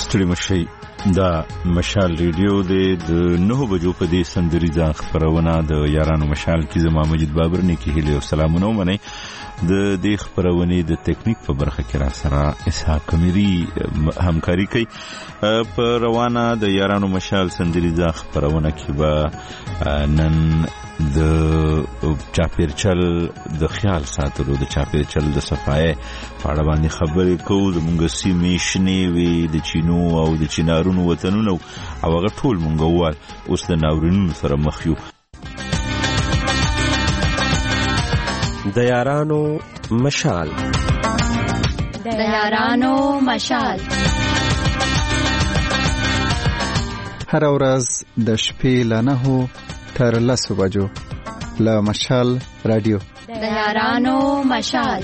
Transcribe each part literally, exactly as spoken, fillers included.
ستړي مشي دا مشال ریډیو د نهو بجو په دې سندریزه خبرونه د یارانو مشال کې زما مجید بابر نه کې هلي او سلامونه منئ د دې خبرونه د ټیکنیک په برخه کې را سره اسحاق کمیری همکاري کوي په روانه د یارانو مشال سندریزه خبرونه کې به نن د چاپیرچل د خیال ساتلو د چاپیرچل د صفای په اړه باندې خبرې کوو زموږ سیمې شنې وي د چینو او د چینارونو وطنونو او هغه ټول مونږ وال اوس د ناورینونو سره مخ یو د یارانو مشال د یارانو مشال هر ورځ د شپې له نهو تر لسو بجو له مشال رادیو د یارانو مشال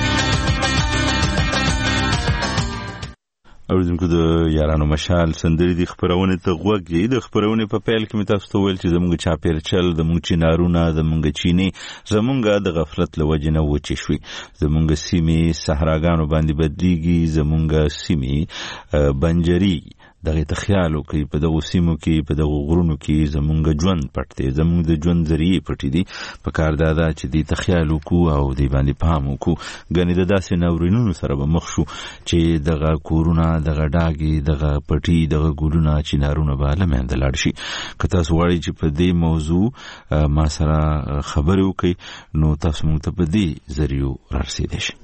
اوریدونکو د یارانو مشال سندري د خبرونه ته غوږی د خبرونه په پیل کې مې تاسو ته ویل چې زموږ چاپیرچل د موږ چینارونه د موږ چینی زموږ د غفلت لوجه نه وچی شوي زموږ سیمې صحراګانو باندې بدلیږي زموږ سیمې بنجري دغه ته خیال وکي په دغه سیمو کې په دغه غرونو کې زمونږ ژوند پټ دی زمونږ د ژوند ذریعہ پټ دي په کار دادا چې دې ته خیال وکړو او دې باندې پام وکړو غني د داسې ناورینونو سره به مخ شو چې دغه کورونه دغه ډاګي دغه پټي دغه ګلونه چینارونه به لمنځه لاړ شي که تاسو غواړئ چې په دې موضوع ما سره خبرې وکړئ نو تاسو موږ ته په دې ذریعہ رارسېدئ شئ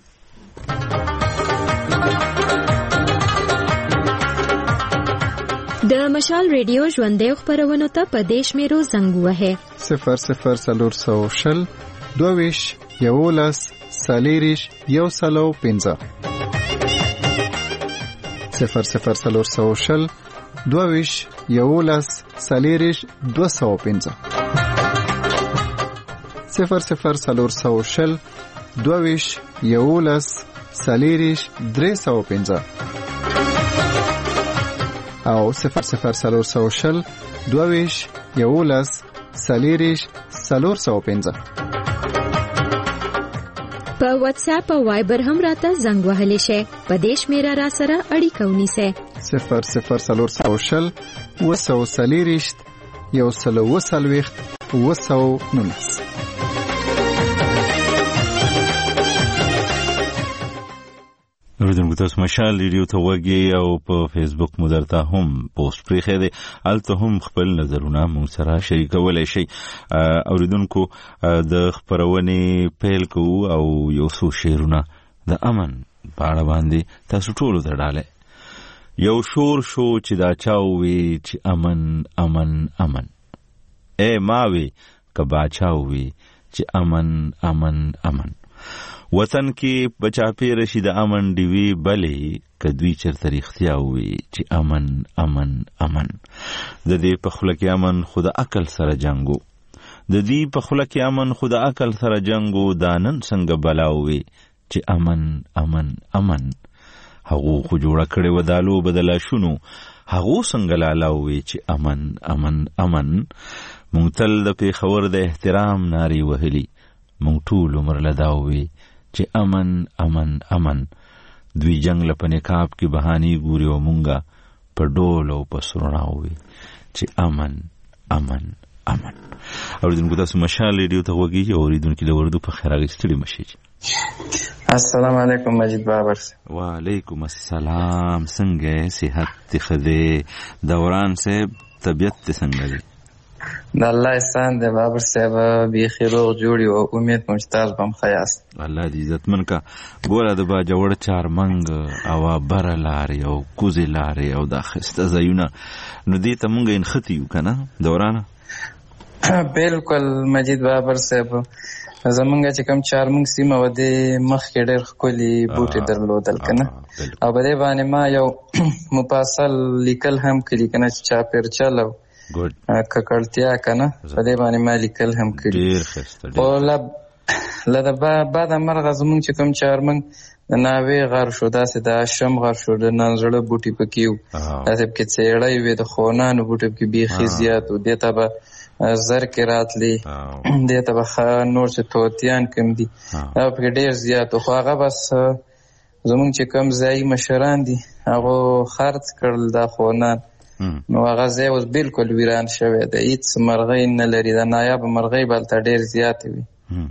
د مشال ریډیو ژوندې خبرونه ته په دیش میرو زنګ وهه صفر صفر سلور سو شل دویش یولس سالیریش یو سلو پنځه صفر صفر سلور سو شل دویش یولس سالیریش دو سو پنځه صفر صفر سلور سو شل دویش یولس سالیریش درې سو پنځه او صفر صفر سلور سو شل دویش یولس سالیریش سلور سو پنځه په واتس اپ او وایبر هم راته زنګ وهلی شي په دیش میرا را سره اړیکه ونیسه صفر صفر سلور سو شل وسو سالیریش یو سلو وسلويخ وسو نونس اوریدونکو تاسو مشال ریډیو ته وګورئ او په فیسبوک مو درته هم پوسټ پرې دی الته هم خپل نظرونه مو سره شریکولای شئ اوریدونکو د خبرونه پیل کوو او یو څو شعرونه د امن په اړه باندې تاسو ټول ته ډاله یو شور شو چې دا چاوي چې امن امن امن اے ماوي کبا چاوي چې امن امن امن وطن کې بچا پیر شي د امن دی وی بلې کدوی چرته اختیا وي چې امن امن امن د دې په خله کې امن خود عقل سره جنگو د دې په خله کې امن خود عقل سره جنگو دانن څنګه بلاوي چې امن امن امن هغه خو جوړ کړي ودالو بدلا شونو هغه څنګه لالاوي چې امن امن امن مونږ تل د پیښور د احترام ناری وهلي مونږ ټول عمر لداوي چې امن امن امن دوی جنگ لپاره کاپ کې بهاني ګوري او مونږه په ډول او په سرناوي چې امن امن امن اوریدونکو تاسو مشال ریډیو ته وګورئ او اوریدونکو د وردو په خیر اغستړي مشي السلام علیکم مجید بابر وعلیکم السلام څنګه صحت خدای دوران صاحب طبیعت څنګه دی د الله احسان دی بابر صاحب بیخي روغ جوړي او امید ممتاز بم خیاست الله دې عزتمن کا ګوره د با جوړ چار منګ او بر لاري او کوزي لاري او د خسته زيونه نو دې ته مونږ ان ختیو کنه دورانه بالکل مجید بابر صاحب زمونږ چې کوم چار منګ سیمه و دې مخ کې ډېر خولي بوټي درلودل کنه او بده باندې ما یو مفصل لیکل هم کړی کنه چې چا پیر چلو ګډ ککړتیا کنه په دې باندې ما لیکل هم کړی ډېر خسته او لب لدا بعد مرغ زمونږ چې کوم چار منګ ناوی غر شو داسې د شم غر شو د ننزړه بوټي پکیو داسې کې څېړې وې د خونانو بوټي کې بیخي زیات و دې ته به زر کې راتلی دې ته به نور چې توتیان کم دي دا پکې ډېر زیات خو هغه بس زمونږ چې کوم ځایي مشران دي هغه خرڅ کړل دا خونان، نو هغه ځای اوس بالکل ویران شوی دی، هېڅ مرغۍ نه لري، د نایابه مرغۍ به هلته ډېر زیاتې وي.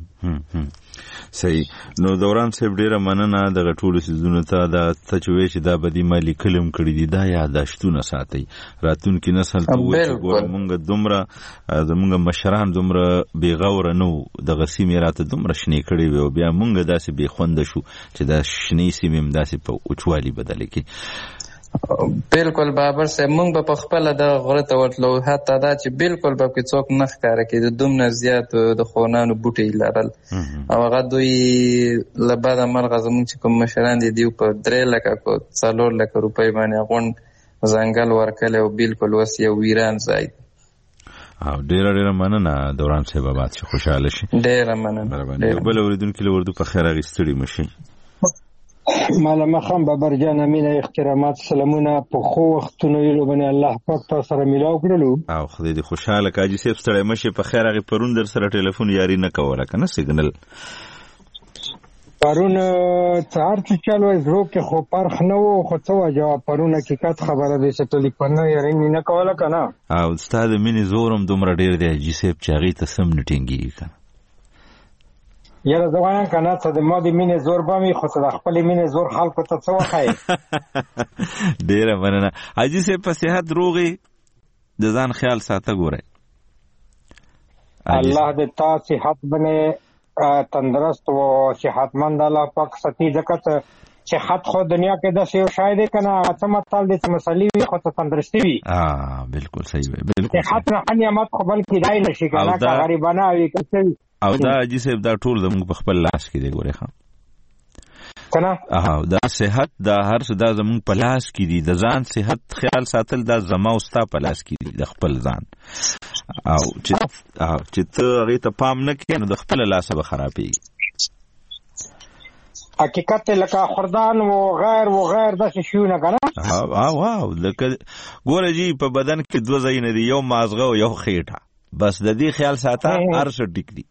صحیح. نو دوران صاحب ډیره مننه دغه ټولو څیزونو ته. دا ته چې وایې چې دا بدي ما لیکلي هم کړي دي، دا یاداشتونه ساتئ راتلونکي نسل ته وایي چې ګوره مونږ دومره زمونږ مشران دومره بېغوره نه وو، دغه سیمې راته دومره شنې کړې وې او بیا مونږ داسې بې خونده شو چې دا شنې سیمې هم داسې په وچوالي بدلې کړي. بالکل بابر صاحب، موږ به په خپله دغه غره ته ورتلو، حتی دا چې بالکل به پکې څوک نه ښکاره کېده، دومره زیات د خونانو بوټي لرل او هغه دوی له بده مرغه زموږ چې کوم مشران دي دوی په درې لکه کو څلور لکه روپۍ باندې غونډ ځنګل ورکړی او بالکل اوس یو ویران ځای دی. او ډیره ډیره مننه دوران صاحب، آباد شي، خوشحاله شي. ډیره مننه. بل اورېدونکي له اردو په خیر اخیستړي مشي. مالما خان بابر جان، امینه احترامات، سلامونه. په خو وختونو یې باندې الله پاک تاسو سره میلاو کړلو او خدای دې خوشاله کاجی صاحب ستړی مشه په خیر. هغه پرون در سره ټلیفون یاري نه کوله کنه سیګنل پرون څار چې چالو زرو کې خو پرخ نه وو، خو څه وجه پرون حقیقت خبره دې چې ټلیفون یاري نه کوله کنه. او استاد مینې زورم دومره ډیر دی جی صاحب چې هغه ته سم نټینګي کنه. یاره زوانه کنه ته د ما د مینې زور به می، خو ته د خپلې مینې زور خلکو ته څه وښایې. ډېره مننه حاجي صاحب. په صحت روغې د ځان خیال ساته ګورئ. الله دې تا صحت باندې تندرست و صحتمند الله پاک ساتي، ځکه چې خط خو دنیا کې داسې یو شی دی که نه، څه متل دی چې مسلې وي خو ته تندرستي وي. بالکل صحیح وي. بالکل صحت نه ښه نعمت خو بل کېدای نه شي که نه، که غریبانه وي که څه وي. او دا حاجي صاحب دا ټول زموږ په خپل لاس کې دی ګورې ښه کنه. دا صحت دا هر څه دا زموږ په لاس کې دي. د ځان صحت خیال ساتل دا زما او ستا په لاس کې دي، د خپل ځان. او چې او چې ته هغې ته پام نه کړې نو د خپله لاسه به خرابېږي. حقیقت لکه خوردان و غیر و غیر داسې شیونه که نه. واو لکه ګوره جي په بدن کې دوه ځایونه دي، یو مازغه او یو خېټه، بس د دې خیال ساته هر څه ټیک دي.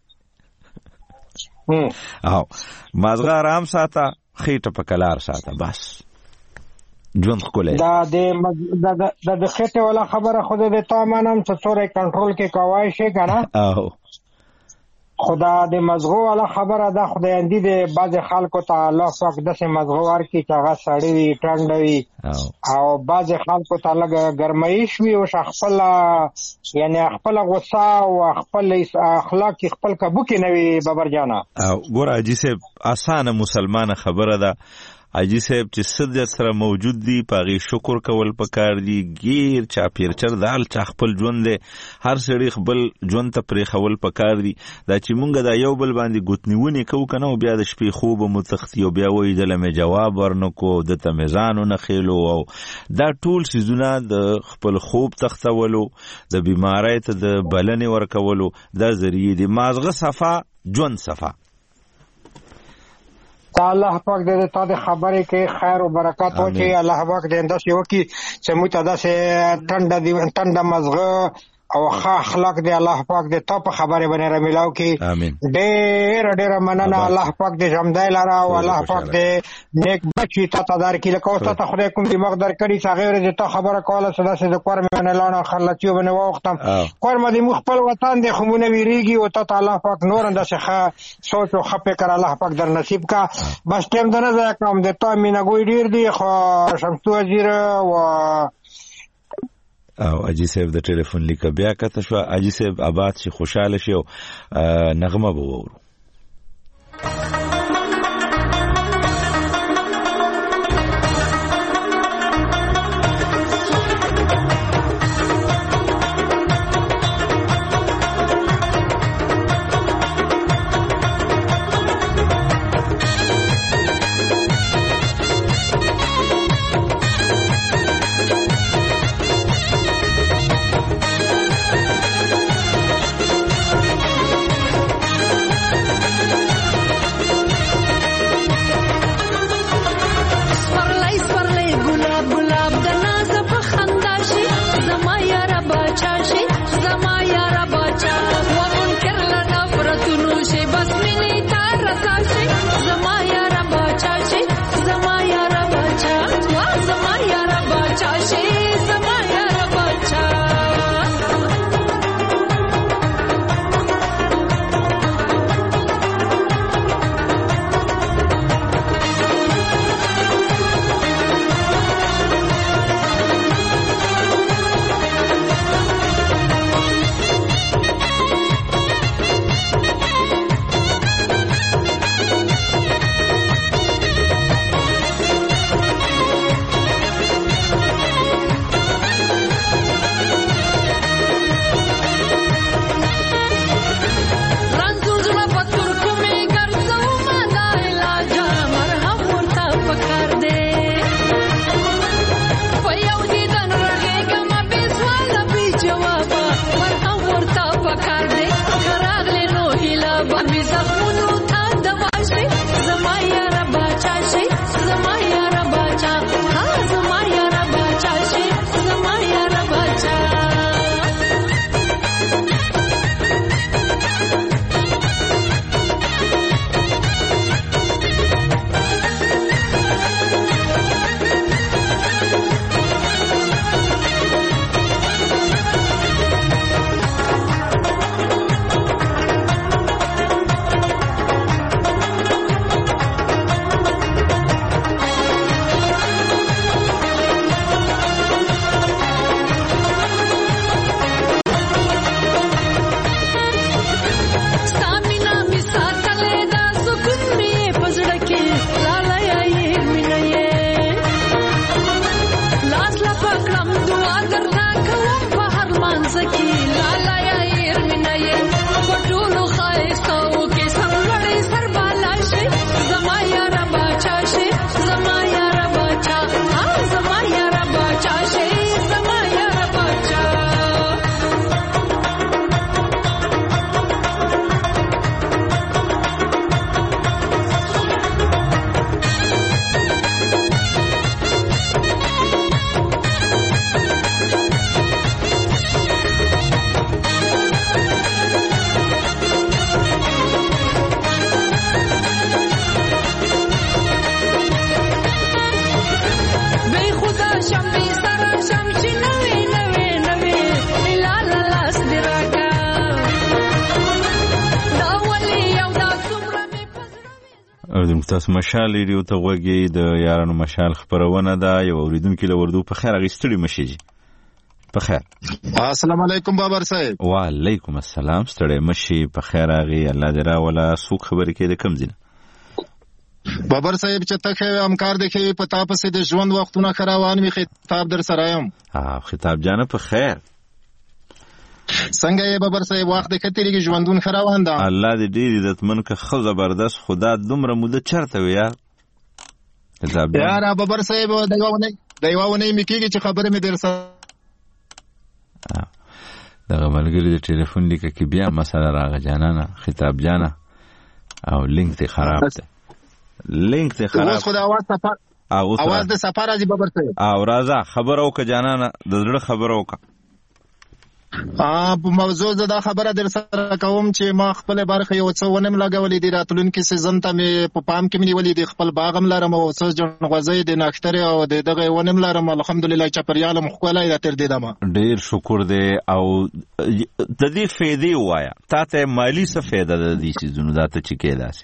او مازغه آرام ساته، خېټه په کلار ساته، بس ژوند ښکلی. دا د د خېټې والا خبره خو د تا منم چې څوری کنټرول کې کوای شي که نه. او خو دا د مزغو والا خبره ده خدایندي د بعضې خلکو ته الله پاک داسې مزغو ورکړي چې هغه سړی وي ټنډه وي او بعضې خلکو ته لږه ګرمایش وي، اوس خپله یعنې خپله غصه او خپل اخلاق کې خپل کابو کې نه وي بابر جانه. ګوره حاجي صاحب اسانه مسلمانه خبره ده حاجي صاحب چې څه سره موجود دي په هغې شکر کول پکار دي. ګیر چاپېرچر د هر چا خپل ژوند دی، هر سړي خپل ژوند ته پرېښول پکار دي. دا چې مونږ دا یو بل باندې ګوتنیونې کوو که نه، او بیا د شپې خوب مو تښتي او بیا وایي دله مې جواب ورنکو، دته مې ځان ونښیلو، او دا ټول څیزونه د خپل خوب تښتولو، د بیمارۍ ته د بلنې ورکولو دا ذریعې دي. مازغه صفا ژوند صفا. تا الله پاک دې تا د خبرې کې خیر او برکات وکړي. الله پاک دې داسې وکړي چې موږ ته داسې ټنډه ټنډه مزغه او ښه اخلاق دې الله پاک دې تا په خبرې باندې رامیلاو کړي. ډېره ډېره مننه. الله پاک دې ژوندی لره او الله پاک دې نیک بچي تا ته درکړي. لکه اوس تا ته خدای کوم دماغ درکړي چې هغې ورځې تا خبره کوله چې داسې د کور مې باندې لاړم خرلچیو باندې واوښتم. کور مې زموږ خپل وطن دی خو مونږ نه ویرېږي او تا ته الله پاک نور هم داسې ښه سوچ او ښه فکر الله پاک در نصیب کا. بس ټیم ته نه ضایع کړم، د تا مینهګوی ډېر دي خو شمسو وزیر و او حاجي صاحب د ټلیفون لیکه بیا کته شوه. حاجي صاحب آباد شي، خوشحاله شي او نغمه به وورو. اوریدونکو تاسو مشال ریډیو ته غوږی د یارانو مشال خبرونه ده. یو اوریدونکو له وردو په خیر غیستړي مشي په خیر. السلام علیکم بابر صاحب. وعلیکم السلام. ستړي مشي په خیر اغي الله دې را ولا سوق خبرې کې د کم ځینه بابر صاحب چې تخه امکار دکې پتا پسې د ژوند وختونه خراوان وي. خطاب در سره یم. ها خطاب جانه په خیر. څنګه یې بابر صاحب وخت د کترېږي ژوندون خراوان ده. الله دې ډېر عزتمن که خو زبردست خدا دومره موده چرته وي یار. خطاب یار بابر صاحب دایوونه دایوونه میکیږي چې خبره مې در سره دغه ملګری د ټلیفون لیکه کې بیا مسله راغه جانانه خطاب جانه او لینک ته خراب ده. لینک ته خراب. اوس خدا आवाज سفر आवाज د سفر راځي بابر صاحب. او راځه خبر او ک جانانه د زړه خبر او ک ا په موضوع دا خبره در سره کوم چې ما خپل برخه یو څو ونم لګولې دي راتلونکي سیزن ته مې په پام کې مې ولې دي خپل باغم لرم او څو جن غوځي د نختره او د دغه ونم لرم. الحمدلله چپریال مخکولای د تر دې دمه ډیر شکر دی. او د دې فائدې وایا تا ته مالی څه فائدہ ده د دې چیزونو دا ته چې کېداسي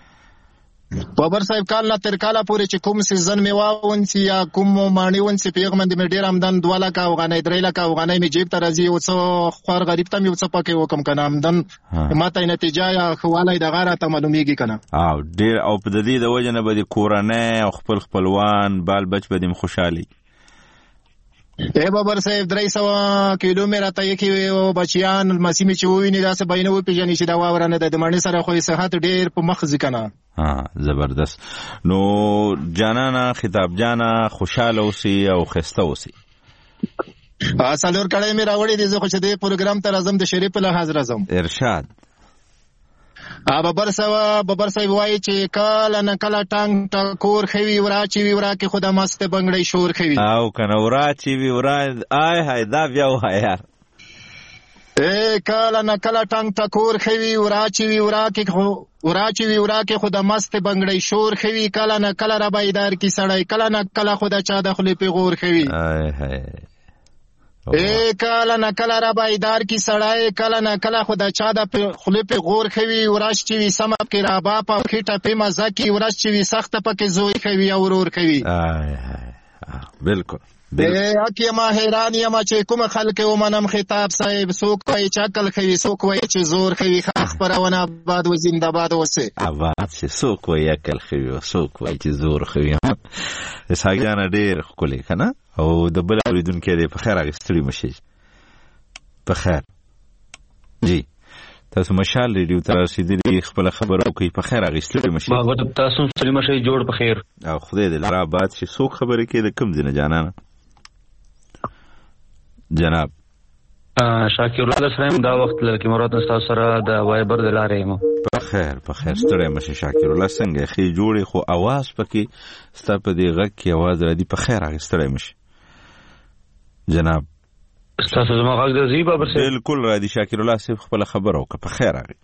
بابر صاحب کال نه تر کاله پورې چې کوم سیزن می واونسي یا کوم مانی ونسي پیغام دې ډیر آمدن دوه لک او غنۍ درې لک او غنۍ می جیب ته راځي او څو خور غریب ته می څه پکې وکم کنه آمدن ماته نتیجه یا خوالای د غاره ته معلومیږي کنه. او ډیر او په دې د وجه نه به کورانه او خپل خپلوان بال بچ به خوشحالي. اے بابر صاحب درې سوه کیلومتره ته کې بچیان مسیمه چې ویني داسې بینه و پیژنې چې دا واورنه د مانی سره خو صحت ډیر په مخ ځکنه. ها زبردست. نو جانانا خطاب جانا خوشاله اوسي او خسته اوسي. اصلور کړه مې راوړې دي زه خو چې د پروګرام ته راځم د شریف له حاضر راځم. ارشاد ا بابر صاحب بابر صاحب وایي چې کله نه کله ټنګ ټکور خوي وراچی وی ورا کې خدا مست بنگړی شور خوي او کنه وراچی وی ورا آی هاي دا بیا وای یار. اے کله نه کله ټنګ ټکور خوي وراچی وی ورا کې وراچی وی ورا کې خدا مست بنگړی شور خوي کله نه کله را بایدار کی سړی کله نه کله خدا چا د خلی په غور خوي. آی هاي اے کله نه کله را بایدار کی سړی کله نه کله خدا چا د خلی په غور خوي ورش چې وی سم کې را با په خټه په مزه کې ورش چې وی سخت پکې زوی خوي او ورور خوي. آی هاي بالکل اے اکی ما حیران یم چې کوم خلک و منم خطاب صاحب سوک وای چاکل خوي سوک وای چې زور خوي خبرونه باد و زنده باد وسه آباد چې سوک وای عقل خوي سوک وای چې زور خوي. ساګانه ډیر خولي کنه او د بل اوریدونکو دې په خیر اغستړي مشي په خیر. جی تاسو مشال ریډیو ته رسیدلی خپل خبرو کوي په خیر اغستړي مشي. ما غوډ تاسو سلیم شي جوړ په خیر او خدای دې لرا باد شي سوک خبرې کې د کم دینه جانانه جناب شاکر الله سلام دا وخت لکه مراد تاسو سره د وایبر د لارې مو په خیر په خیر ستړی مشه شاکر الله څنګه خې جوړې خو आवाज پکې ستا په دې غږ کې आवाज را دي په خیر هغه ستړی مشه جناب تاسو زما غږ د زیبا پر بالکل را دي شاکر الله صاحب خپل خبر او په خیر هغه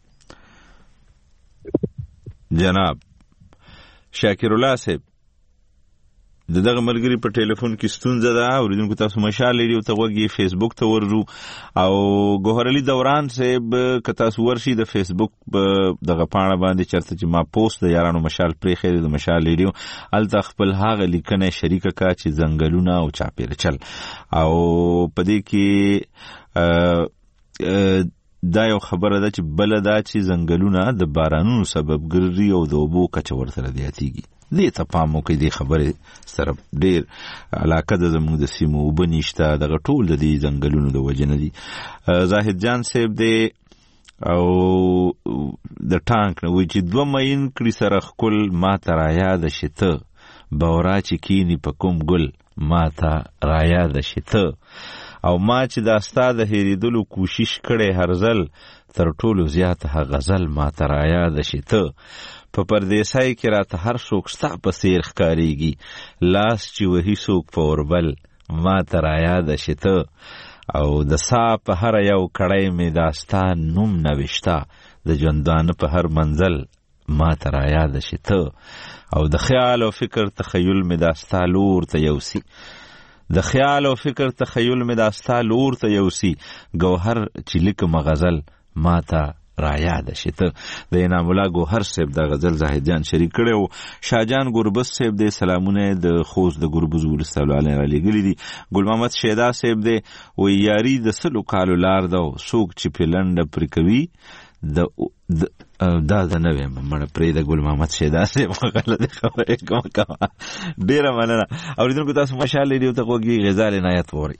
جناب شاکر الله صاحب د دغه ملګری په ټلیفون کې ستونزه ده اوریدونکو تاسو مشال ریډیو ته وګورئ فیسبوک ته ورځو او ګوهر علي دوران صاحب که تاسو ورشي د فیسبوک دغه پاڼه باندې چرته چې ما پوسټ د یارانو مشال پرې خیر د مشال ریډیو الته خپل هغه لیکنه شریکه کا چې زنګلونه او چاپیر چل او پدې کې دا یو خبره ده چې بل دا چې زنګلونه د بارانونو سبب ګرځي او د اوبو کچه ورسره زیاتیږي. دې ته پام وکړئ دې خبرې سره ډېر علاقه د زموږ د سیمو اوبه نشته دغه ټول د دې ځنګلونو د وجې نه دي. زاهد جان صاحب دی او د ټانک نه وایي چې دوه مین کړي سره ښکل ما ته رایاده شي ته بورا چې کیني په کوم ګل ما ته رایاده شي ته او ما چې دا ستا د هېرېدلو کوشش کړی هر ځل تر ټولو زیاته غزل ما ته رایاده شي ته په پردیسای کې راته هر څوک ستا په څېر ښکارېږي لاس چې وهي څوک په اوربل ما ته رایاده شي ته او د سا په هره یو کړی مې دا ستا نوم نوشته د ژوندانه په هر منزل ما ته رایاده شي ته او د خیال او فکر تخیل مې دا ستا لور ته یوسي د خیال او فکر تخیل مې دا ستا لور ته یوسي ګوهر چې لیکم غزل ما ته رایاد شي. ته د انعام الله ګوهر صاحب د غزل زاهد جان شریک کړو. شاهجان ګوربز صاحب د سلامونه د خوست د ګوربز ولستلو علی علی ګلی دي. ګل محمد شیدا صاحب د و یاری د سلو کالو لار دا سوق چې پلند پر کوي د دا د نوې مړه پرې د ګل محمد شیدا صاحب غلطه خبره کوم کا ډیره مننه. اوریدونکو تاسو ماشاءالله دې ته کوګي غزال عنایت ووري.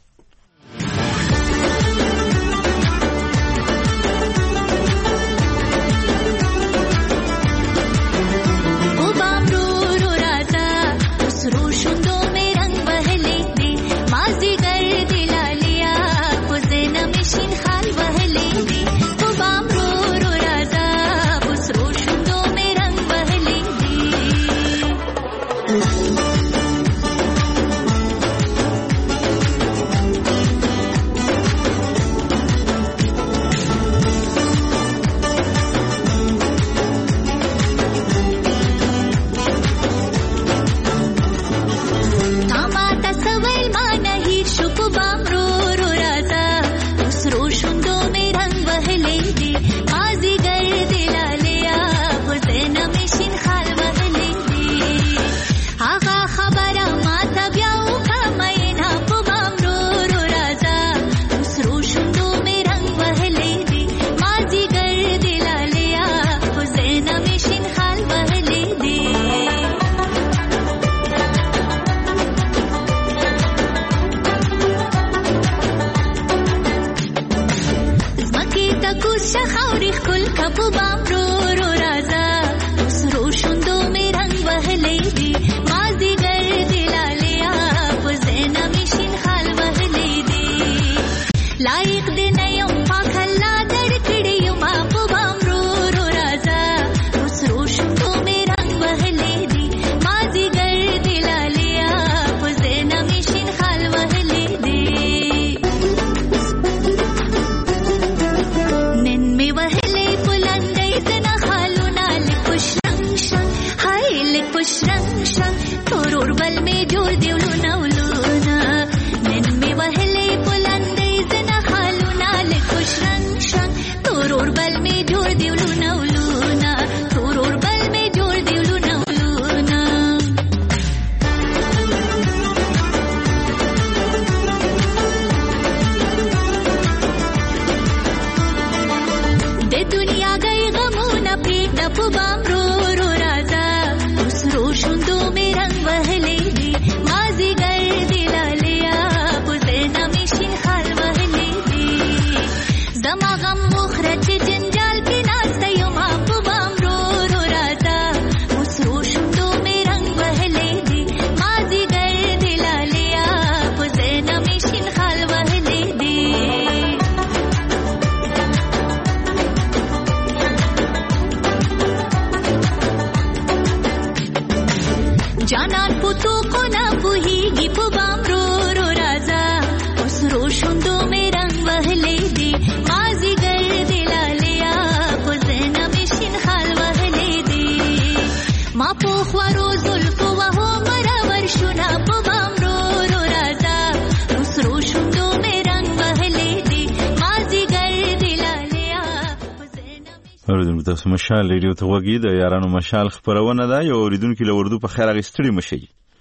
تاسو مشال ریډیو ته وګی د یارانو مشال خبرونه ده. یو اوریدونکو له اردو په خیر غستړي مشي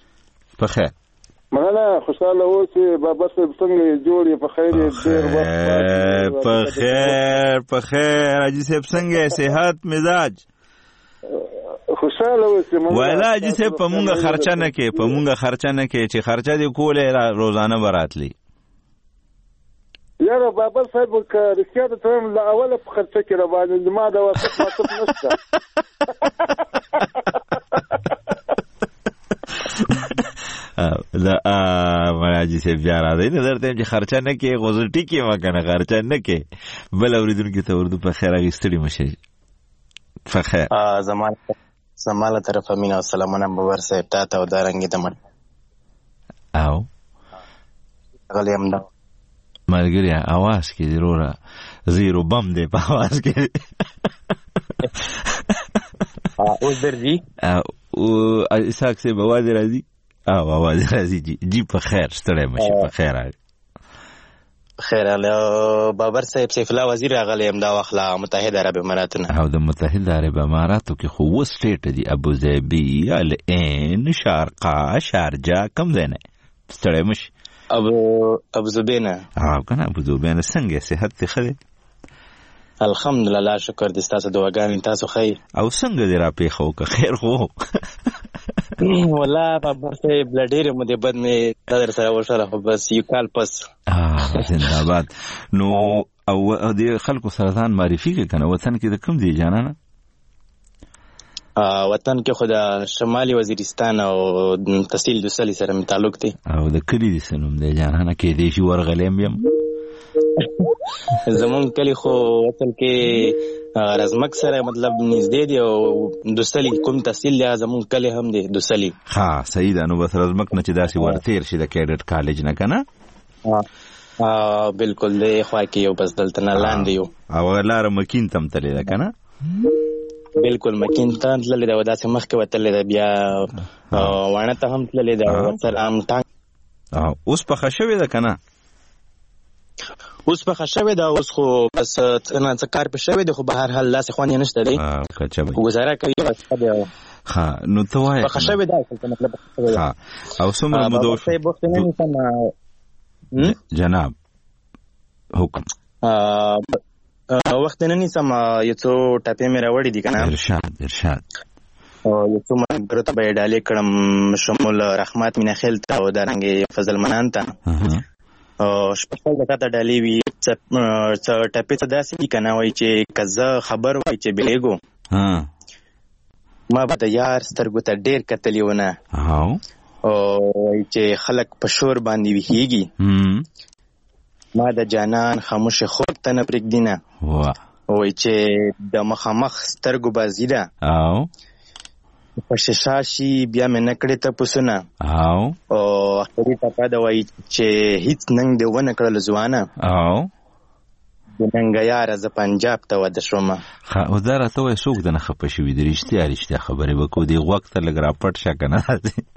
په خیر مننه. خوشاله اوسې بابا صاحب څنګه جوړې په خیر ډیر وخت په خیر په خیر اجي صاحب څنګه صحت مزاج خوشاله اوسې. ولا اجي صاحب په مونږه خرچه نه کې په مونږه خرچه نه کې چې خرچه دی کوله روزانه براتلی یاره بابا صاحب که رښتیا د تم له اوله په خرچه کې را باندې ما د وخت مصرف نشته. دا مراجي صاحب بیا راځي نو درته چې خرچه نه کې غوځټي کې ما کنه خرچه نه کې بل اوریدونکو ته اردو په خیر غستړي مشي په خیر. ا زمان زماله طرفه مینا السلام علیکم بابا صاحب تا ته ودارنګ دمن او غلیم دا ملګری आवाज کې ضروره زیرو بم دی په आवाज کې او درځي او اساک سے بواز راځي او आवाज راځي جی جی په خیر ستړی مشه په خیر خیر له بابر صاحب سیف الله وزیر راغلی یم دا وخت له متحده عرب اماراتو نه. او د متحده عرب اماراتو کې خو اوس سټیټ دي ابوظبي، العین، شارقه، شارجه، کوم ځای نه ستړی مه شي؟ ابو ابوظبي نه. او که نه ابوظبي نه. څنګه صحت دې ښه دی؟ الحمدلله شکر دې ستاسو دعاګانې تاسو ښه. او څنګه دې راپېښه وکړه؟ خیر خو والله بابر صاحب له ډېرې مودې بد مې دا در سره وشوله، خو بس یو کال پس. زنده‌باد. نو او دې خلکو سره ځان معرفي کړه که نه؟ وطن کې د کوم دی جانانه؟ وطن کې خو د شمالي وزیرستان او تحصیل دوسلي سره مې تعلق دی. او د کلي دې څه نوم دی جانانه؟ کېدای شي ورغلیم یم. زمونږ کلي خو اصل کې رزمک سره مطلب نږدې دی او دوسلي کوم تحصیل دی زمونږ کلي هم دی دوسلي. ها صحیح ده. نو بس رزمک نه چې داسې ورتېر شي د کیډټ کالج نه که نه؟ بالکل دی خوا کې یو بس دلته نه لاندې یو. او لاره مکین ته هم تللی ده که نه؟ بالکل مکین ته هم تللی ده او داسې مخکې وتلی ده، بیا واڼه ته هم تللی ده او ورسره هم ټانګ. اوس پخه شوې ده که نه؟ اوس پخه شوې ده، اوس خو بس څه کار پې شوی دی، خو به هر حال داسې خوند یې نشته دی، ګزاره کوي بس ښه دی. ښه نو ته وایه پخه شوې ده اصل مطلب پخه شوې ده. او څومره موده شو جناب؟ حکم وخت نه نیسم، یو څو ټپې مې راوړي دي که نه. ارشاد ارشاد. یو څو ملګرو ته به یې ډالې کړم، شمول رحمت میناخیل ته او دارنګې فضل منان ته. شپږ د کاته ډالې وي، څه ټپې ته داسې دي که نه وایي چې که زه خبر وای چې بېګو ما به د یار سترګو ته ډېر کتلي ونه، وایي چې خلک په شور باندې ویښېږي، ما د جانان خاموشه خوب ته نه پرېږدي نه، وایي چې د مخامخ سترګو بازي ده په شیشه شي بیا مې نه کړې ته پسونه، او اخري ټپه ده وایي چې هیڅ ننګ دې ونه کړل ځوانه، د ننګه یاره زه پنجاب ته واده شومه. او دا راته وایي څوک دنه خفه شوي دي؟ رښتیا رښتیا خبرې به کوو، دې غوږ ته لږ راپټ شه که نه.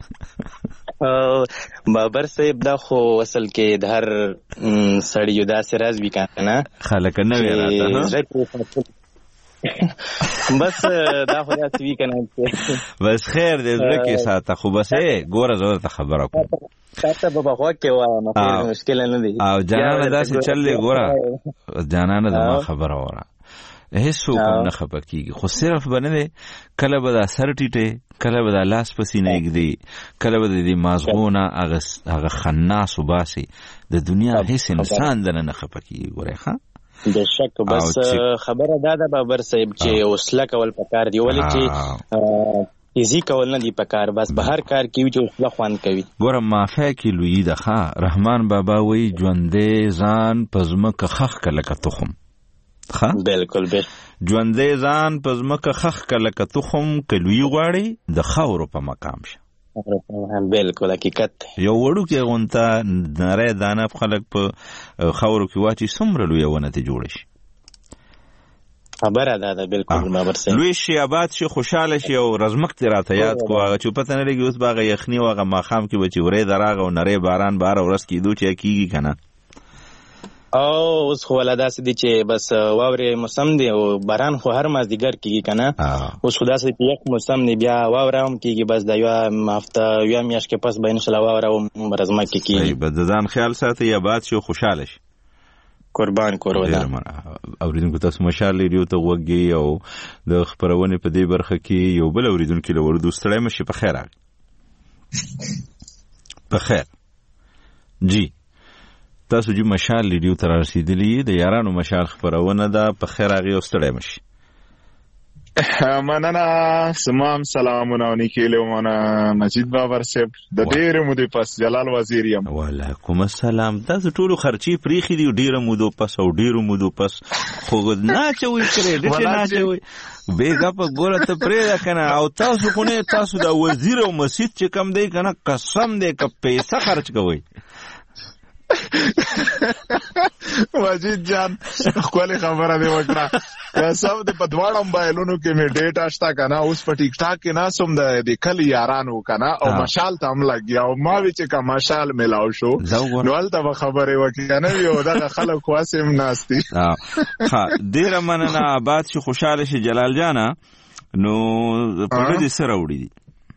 بابر صاحب دا خو اصل کې د هر سړي یو داسې راز وي که نه، خلک نه وي راته بس دا خو داسې وي که نه. بس خیر دې زړه کې ساته، خو بس ګوره زه درته خبره کوم، تاته به په غوږ کې وایم، خیر مشکله نه دی. او جانانه داسې چل دی، ګوره جانانه زما خبره وره، هېڅوک هم نه خفه کېږي، خو صرف به نه دی کله به دا سر ټیټې، کله به دا لاس په سینه ږدي، کله به د دې مازغو نه هغه خناس وباسي. د دنیا هېڅ انسان دنه نه خفه کېږي. ګورئ ښه بېشک، بس خبره دا ده بابر صاحب چې حوصله کول پکار دی، ولې چې تیزی کول نه دی پکار، بس به هر کار کې وي چې حوصله خوند کوي. ګوره مافیا کې لویي ده. ښه رحمان بابا وایي ژوندی ځان په ځمکه خښ که لکه تخم. ښه بالکل بل ژوندی ځان په ځمکه خښ که لکه تخم، که لویي غواړي د خاورو په مقام شه. بالکل حقیقت. یو وړوکی غونته نری دانه خلک په خاورو کې واچي، څومره لویه ونه ترې جوړه شي. خبره ده ده بالکل بابر صاحب. لوی شي، آباد شي، خوشحاله شي. او رزمک ته راته یاد کو هغه چې پته نه لګي اوس به هغه یخني او هغه ماښام کې به چې ورې دراغه او نری باران به هره ورځ کېدو چې کېږي که نه. او اوس خو والا داسې دي چې بس واورې موسم دی او باران خو هر مازدیګر کېږي که نه. اوس خو داسې چې یخ موسم دی، بیا واوره هم کېږي، بس د یوه هفته یوه میاشت کې پس به انشاءالله واوره هم رزمک کې کېږي. به د ځان خیال ساتئ، آباد شي او خوشحاله شي. قربان کورولا. اوریدونکو تاسو مشال ریډیو ته وګورئ او د خبرونه په دې برخه کې یو بل اوریدونکو له ورودو ستړی مشي. په خیر راغلی. په خیر جی تاسو جو مشال ریډیو ته رسیدلی د یارانو مشال خبرونه ده. په خیر راغلی او ستړی مشي. مننه. سمام سلامونه او نیکیله مونږه مجید بابر صاحب د ډېر مودې پس جلال وزیر یم. وعلیکم السلام. تاسو ټول خرچي پریخي دی ډېر مودو پس او ډېر مودو پس خو نه چوي کړې ډېر نه چوي بیګه په ګوره ته پرې کنه. او تاسو خو نه تاسو د وزیر او مسجد چې کم دی کنه قسم دې ک پیسې خرچ کوي. مجید جان خپل خبره دی وکړه سب د په دواړو موبایلونو کې می ډیټا شته کنه اوس په ټیک ټاک کې ناسوم د کلی یارانو کنه او مشال ته هم لګیا او ما وی چې کا مشال ملاو شو نو الته خبره وکړه کنه یو دغه خلک واسم ناشتي ها ډیر مننه آباد شي خوشاله شي جلال جانا نو په دې سره وړي دي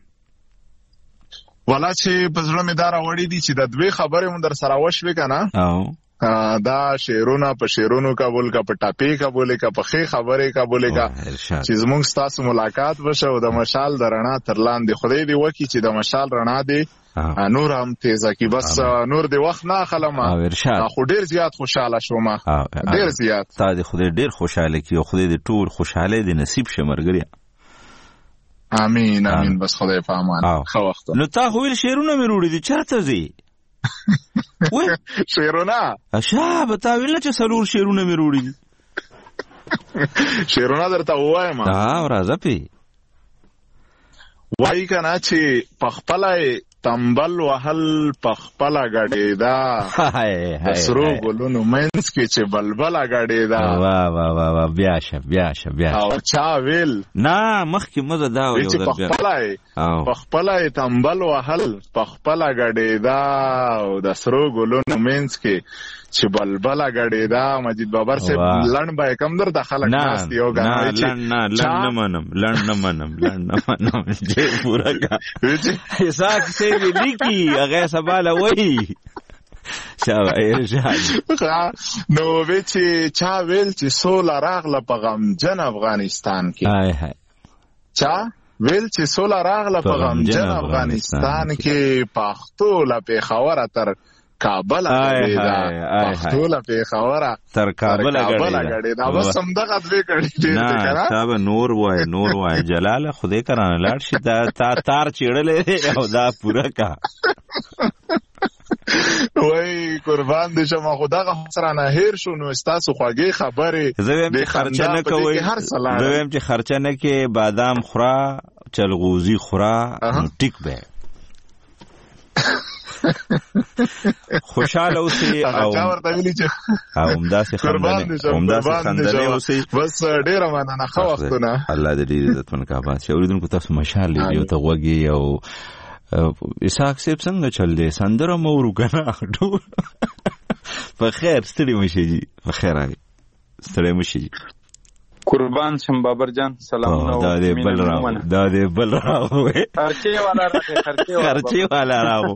ولا چې په زړه مې دار وړي دي چې د دوی خبره مون در سره وشوي کنه او دا شعرونه په شعرونو قبول کا په ټاپي قبول کا په خې خبره قبول کا چې زموږ ستاسو ملاقات وشو د مشال د رڼا ترلاندې خدای دې وکي چې د مشال رڼا دې نور هم تیزه کی بس نور دې وخت نه خلمه خو ډیر زیات خوشاله شوم ډیر زیات تا دې خدای ډیر خوشاله کی او خدای دې ټول خوشاله دې نصیب شه مرګریا امين امين بس خدای په امان خو وخت نو تا خو ویل شعرونه مې وروړي دي چرته زی وای شعرونه اشا به تا ویل چې سلور شعرونه مې وروړي دي شعرونه درته وایم ها راځه پی وای کنه چې پخپلای تنبل وهل پخپلا غړېدا سرو ګلونو منس کې چې بلبل غړېدا وا وا وا وا بیا شه بیا شه بیا او چا ویل نه مخکې مزه دا یو چې پخپلای پخپلای تنبل وهل پخپلا غړېدا او د سرو ګلونو منس کې چې بلبل غړېدا مجید بابر سے لړن به کم در د خلک ناس دیو غاڼه چې نه لړن نه منم لړن نه منم لړن نه منم چې پورا کا حساب سے لیکي هغه سباله وای شاو ارشاد نو وی چې چا ویل چې سولا راغله په غم جن افغانستان کې هاي هاي چا ویل چې سولا راغله په غم جن افغانستان کې پښتو لا په خبره تر کابل غړېدا پښتو لا په خبره تر کابل غړېدا بس هم دغه دوی کړي دې کنه صاحب نور وای نور وای جلال خدای کرانه لاړ شي دا تار چیړلې او دا پورا کا وای قربان دې شمه خدای سره نه هیر شو نو استاسو خوږی خبره زویم چې خرچه نه کوي زویم چې خرچه نه کې بادام خورا چلغوزی خورا ټیک به خوشاله اوسئ او ورته ویلي چې همداسې خندنې همداسې خندنې اوسئ بس ډېره مننه ښه وختونه الله دې ډېر عزتمن کا آباد شي اورېدونکو تاسو مشال لیدیو ته غوږی او اسحاق صاحب څنګه چل دی سندره مو ورو کنه ټول په خیر ستړي مشي جی په خیر راغی ستړي مشي جی قربان شم بابر جان سلام دا دې بل راو دا دې بل راو خرچه والا راغی خرچه والا خرچه والا راو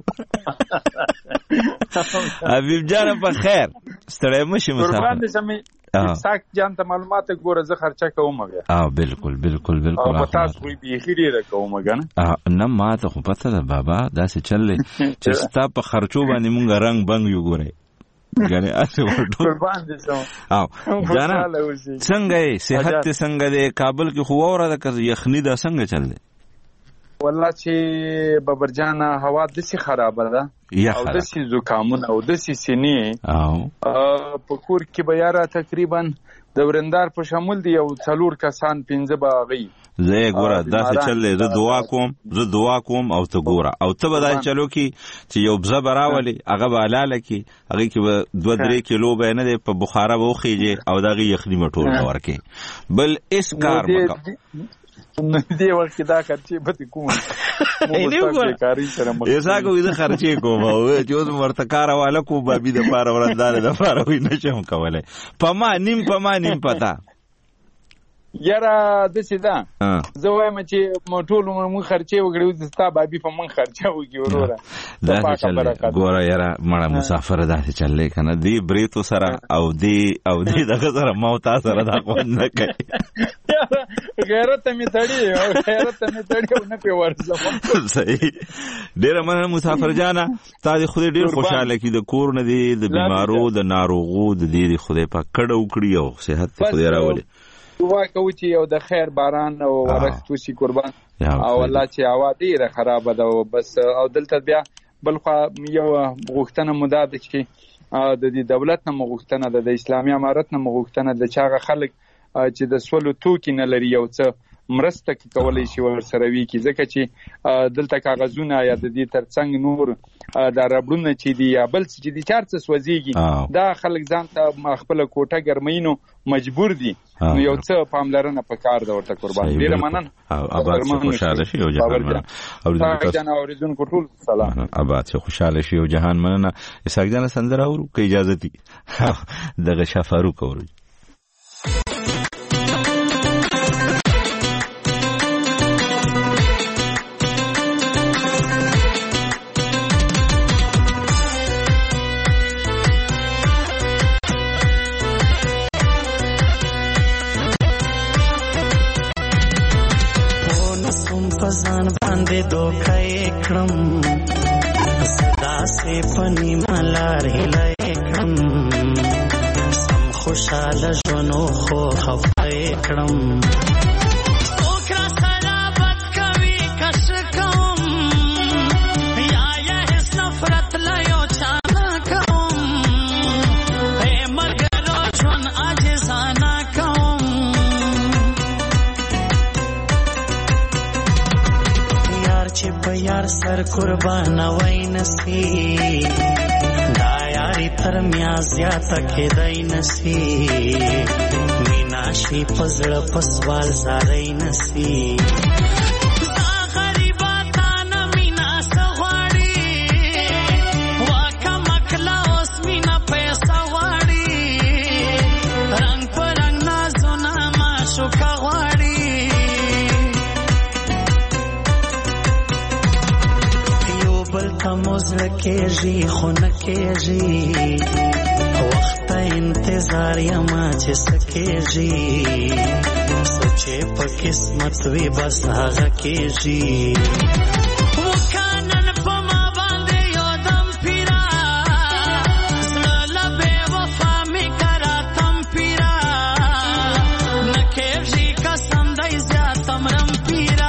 حبیب جان په خیر ستړي مشي مسافر قربان دې سمې ساک جان ته معلومات ګوره زه خرچه کوم بیا اه بالکل بالکل بالکل او تاسو وی به خیره کوم غن اه نه ما ته خو پته ده بابا دا څه چلې چې ستا په خرچو باندې مونږ رنگ بنګ یو ګوره غني اسه ورته قربان دي سو او جانا څنګه یې صحت څنګه دی کابل کې خو اوره ده که یخنی دا څنګه چل دی والله چې بابر جان هوا د سي خراب ده او د سي زکامون او د سي سینې او په کور کې به یاره تقریبا د ورندار په شمول دی او څلور کسان پنځه باغی زه ګوره دا څه چلې زه دعا کوم زه دعا کوم او ته ګوره او ته به دا چلو کی چې یو بزه براولي هغه به حلاله کی هغه کې به دوه درې کیلو به نه دی په بخاره به وخیږي او دغه یخنی مټور ورکې بل اس کار وکړه دی ورته دا خرچې به کوم نه ګوره کاری سره مخ یې څنګه وې خرچې کوم او چې اوس ورته کار والا کو بابي د پاره ورندار د پاره وې نشم کولای پما نیم پما نیم پتا یاره د سیدا زه وایم چې موټول مون خرچې وګړو د ستا بابي په من خرچه وګي وروره دا څه ګوره یاره مړه مسافر دا څه چلې کنه دی بریتو سره او دی او دی دغه سره موت سره دا خوند نه کوي غیرت می تړي او غیرت می تړي او نه په ورځم صحیح ډیر مننه مسافر جانا تا دې خو ډیر خوشاله کی د کور نه دی د بیمارو د ناروغو د دې خدای په کډه وکړي او صحت خدای راولي دعا کوو چې یو د خیر باران او ورښت وشي قربان او الله چې هوا ډیره خراب ده او بس او دلته بیا بل خو یو غوښتنه مده ده چې د دې دولت نه غوښتنه ده د اسلامي امارت نه غوښتنه ده چې هغه خلک چې د سولو توکي نه لري یو څه مرسته کولای شي ورسره وي کی ځکه چې دلته کاغذونه یا د دې ترڅنګ نور دا ربړونه چې دی یا بل چې دی چارڅ سوځيږي دا خلک ځان ته خپل کوټه ګرمینو مجبور دي نو یو څه پاملرنه پکار دا ورته قربان ډیر مننه آباد شه خوشاله شي او جهان مننه اوریدونکو ټول سلام آباد شه خوشاله شي او جهان مننه اسحاق جان سندره اورو که اجازه دي دغه شفارو کورو ځان باندې دوکه کړم صدا سه پنی ملاره لیکم سم خوشاله ژوندو خو خفه کړم اوکرا سره بد کوي کش کوم یا یا هیڅ نفرت لایو چانا کوم اے مگر ژوند عاجزانه کوم چې په یار سر قربان وای نسی دا یاري تر میا زیاته کېدای نسی مینا شي پزړه پسوال زارای نسی موزر کېږي خو نه کېږي وخت انتظار یما چې سکېږي سوچې په قسمت وي بس هغه کېږي وکانن په ما باندې یو دم پیرا زړه به وفا مې کرا تم پیرا نه کېږي قسم دای زیاتم رم پیرا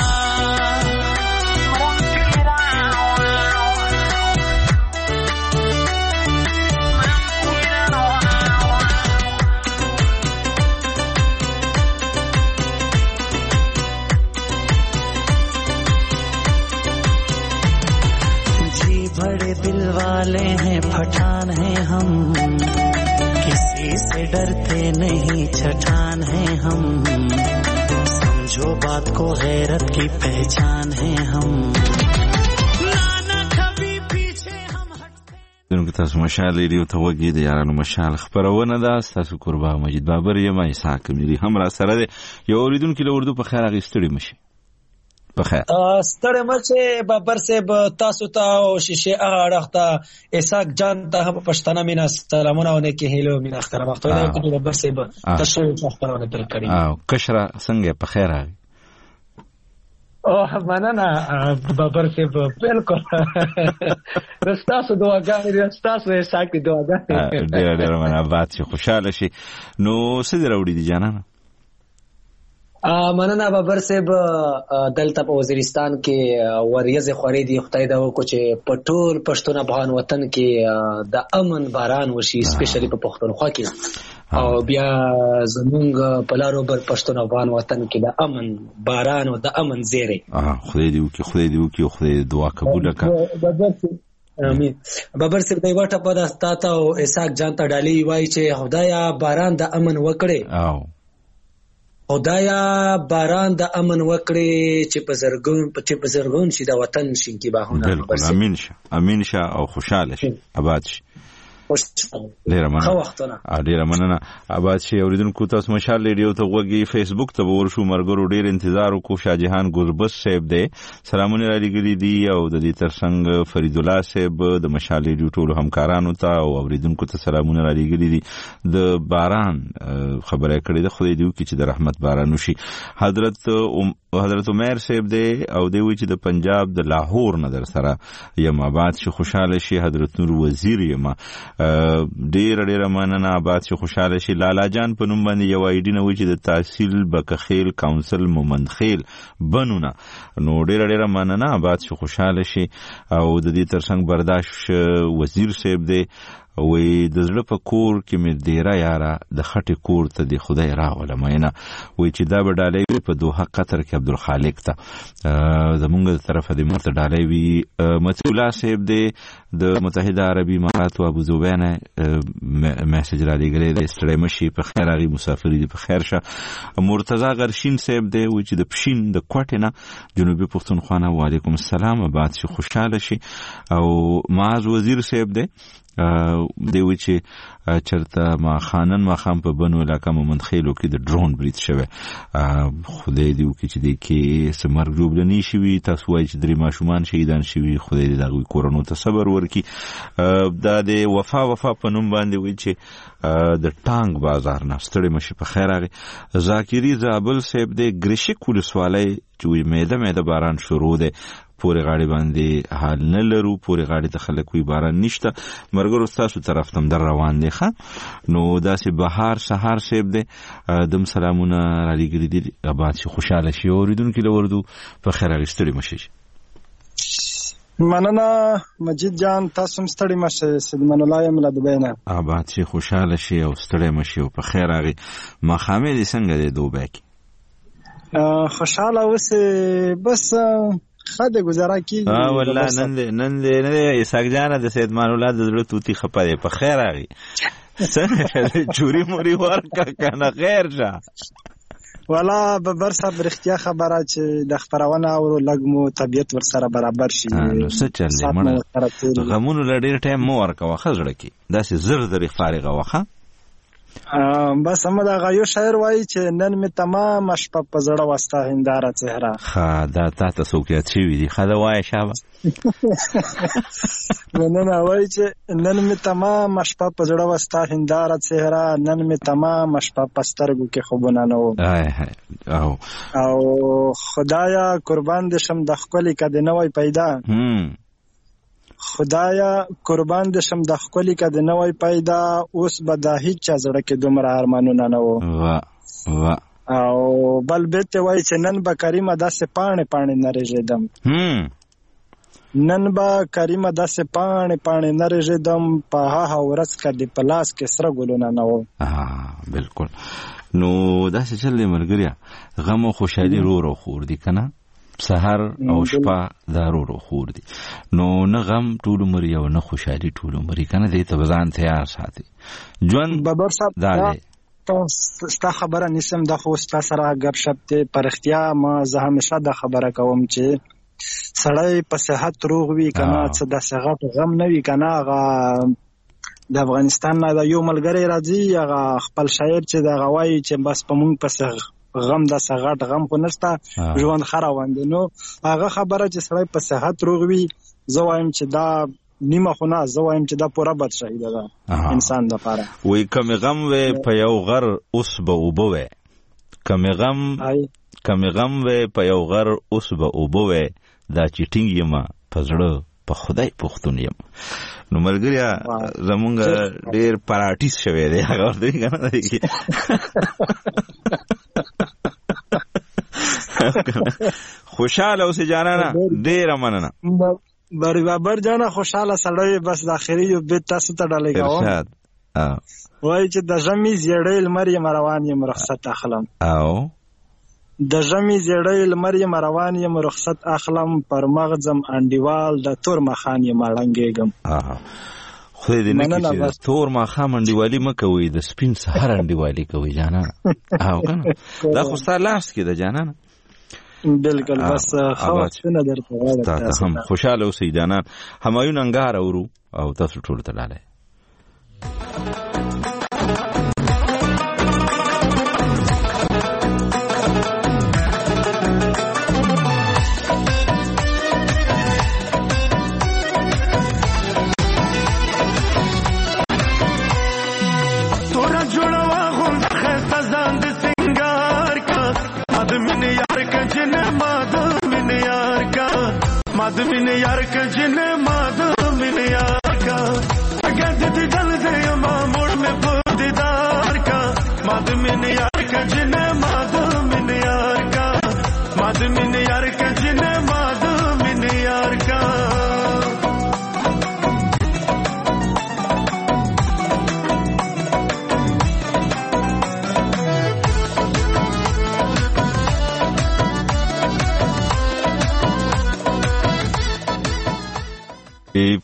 दिल वाले हैं पठान हैं हम किसी से डरते नहीं छठान हैं हम समझो बात को गैरत की पहचान हैं हम नाना कभी पीछे हम हटते دونکو تاسو مشال لري او توګي د یارانو مشال خبرونه ده تاسو قربا مجید بابر یم اسحاق ملي هم را سره ده یو اوریدونکو له اردو په خیر غیستړي مشي بخیر ستړی مچه بابر صاحب تاسو ته او شیشه اړخته اسحاق جان ته هم پښتنه مینا سلامونه ونه کې هیلو مینا اختر وخت ونه کې بابر صاحب تاسو ته خبرونه تل کړی او کشره څنګه په خیر راغی او مننه بابر صاحب بالکل رستاسو دعاګانې رستاسو اسحاق دعاګانې ډیر ډیر مننه بات شي خوشاله شي نو څه دروړي دي جانانه مننه بابر صاحب دلته په وزیرستان کې وریځ خوري دی خدای دا وکړي چې په ټول پښتون افغان وطن کې د امن باران وشي سپیشلی په پښتونخوا کې او بیا زمونږ په لارو بر پښتون افغان وطن کې د امن باران او د امن زیری اه خدای دی وکړي خدای دی وکړي خدای دعا قبول کړه امين بابر صاحب دی وټه په داستا او اسحاق جان ته ډالي وای چې خدایا باران د امن وکړي او خدایا باران د امن وکړي چې په زرګون په په زرګون شي د وطن شینکی باهونه بالکل امين شه امين شه او خوشاله شي آباد شي ډیر مننه ډیر مننه آباد شي اوریدونکو تاسو مشال ریډیو ته وګورئ فیسبوک ته ورشو مرګرو ډیر انتظار وکړو شاهجهان ګلبس صاحب دی سلامونه را لګري دي او د دې ترڅنګ فرید الله صاحب د مشال ریډیو ټول همکارانو ته او اوریدونکو ته سلامونه را لګري دي د باران خبره کړې ده خدای دې وکړي چې د رحمت باران وشي حضرت حضرت عمر صاحب دی او دی وی چې د پنجاب د لاهور نظر سره یم آباد شي خوشاله شي حضرت نور وزیر یم ډیر ډیر مننه آباد شي خوشاله شي لالا جان په نوم باندې یو آی ډی نه وی چې د تحصیل بکخیل کونسل مومندخیل بنونه نو ډیر ډیر مننه آباد شي خوشاله شي او د دې ترڅنګ برداشت وزیر صاحب دی وې د زړه په کور کې مې ډیره یاره د خټې کور ته د خدای راغله مینه وې چې دا به ډالۍ په دوحه قطر کې عبدالخالق ته زمونږ د طرفه د مرته ډالۍ وي متي الله صاحب د متحده عربي امارات او ابوظبي نه میسج را لګلې د ستړي مشي په خیر غي مسافر دي په خیر شه مرتضی غرشین صاحب دی و چې د پښین د کوټه نه جنوبي پښتونخوا نه وعلیکم السلام بعد شي خوشاله شي او معاذ وزیر صاحب دی دی و چې چرته ما خانن ما خام په بنو علاقه مومند خېلو کې د ډرون برید شوه خدای دې وکړي چې دې کې سمر جوړ لنی شي تاسو وایي چې درې ماشومان شهیدان شوي خدای دې دغه کورونو ته صبر ورکړي دا د وفا وفا په نوم باندې وایي چې د ټانګ بازار نه ستړي مشي په خیر راغی ذاکری زابل صاحب دې ګریشي کولسوالۍ چې میده میده باران شروع ده پورې غاړي باندې حال نه لرو پورې غاړي ته خلک وي باران نشته مرګرو تاسو طرف تم در روان دي ښه نو داسې بهار سهار سیب دي دم سلامونه را لګري دي آباد شي خوشاله شي اوریدونکو له وردو په خیر اغستړي مشي مننه مجید جان تاسو مستړي مشه سیدمن الله یم له دوبینه آباد شي خوشاله شي او ستړي مشي او په خیر اغي مخامه دي څنګه دي دوبه کې خوشاله اوسه بس خاطر گزارا کی ها والله نن نن نه اسحاق جان د سید مان الله د زړه توتی خپه دی په خیر اغي څنګه چوری موري ورکا کنه خیر جا والا به بر صاحب رښتیا خبره چې د خبرونه او لګمو طبيعت ور سره برابر شي نو څه چلې مړه غمونو لډیر ټایم مو ورکا واخه زړه کی داسې زر زر فارغه واخه بس هم دا غيو شاعر وای چې نن می تمام شپه په زړه واسطه هنداره چهره ها دا تاسو سوکیات شي دي خدا وای شابه نن وای چې نن می تمام شپه په زړه واسطه هنداره چهره نن می تمام شپه پسترګو کې خوبونه نو او او خدایا قربان دې شم د خپل کده نه وای پیدا هم خدایا قربان دې شم د خپل کده نه وای پیدا اوس به د هیڅ زړه کې دومره ارمانونه نه وو وا وا او بل بیت وای چې نن به کریمه داسې پانه پانه نریږدم هم نن به کریمه داسې پانه پانه نریږدم په ها ورځ کې پلاس کې سره ګلونه نه وو ها بالکل نو داسې چلې مرګریا غم او خوشحالي رو رو خور دي کنه سحر او شپه ضرورو خور دي نو نه غم ټول عمر یو نه خوشحالي ټول عمر کنه دې ته ځان تیار ساتي جون بابر صاحب دا ستا خبره نسم د خو ستا سره غب شپ ته پرختیا ما زه همیشه د خبره کوم چې سړی په صحت روغ وي کنه څه د صحت غم نه وي کنه غا د افغانستان نه یو ملګری راځي هغه خپل شاعر چې د غوای چې بس په مونږ په غم د سغټ غم خو نشته ژوند خراوند نو هغه خبره چې سړی په صحت روغ وي زه وایم چې دا نیمه خو نه زه وایم چې دا پوره بد شهید ده انسان د پاره وای کم غم و په یو غر اوس به وبوي کم غم کم غم و په یو غر اوس به وبوي دا چټینګ یم پزړه په خدای پښتون یم نو ملګریا زمونږ ډیر پراټیس شوی دی هغه ورته کنه دی خوشاله اوسې جانانا ډیر مننه بری بابر جانا خوشاله سړی بس د اخري یو بیت تاسو ته ډالې کوم ارشاد وای چې د ژمي زیړې لمر یم روان یم رخصت اخلم او د ژمي زیړې لمر یم روان یم رخصت اخلم پر مغزم انډیوال د تور مخان یم اړنګېږم خو دې نه کې چې تور مخام انډیوالي مکوي د سپین سحر انډیوالي کوي جانا او کنه دا خو ستاسو لاس کې ده جانا بالکل بس خواستونه درته تاسو هم خوشاله اوسئ جانان همایون انګار اورو او تاسو ټول ته لاله माधुमिन यार का जिन माधुमिन यार का गद दिल दे मामूर में दीदार का माधुमिन यार का जिन माधुमिन यार का माधुमिन यार का जिन माधुमिन यार का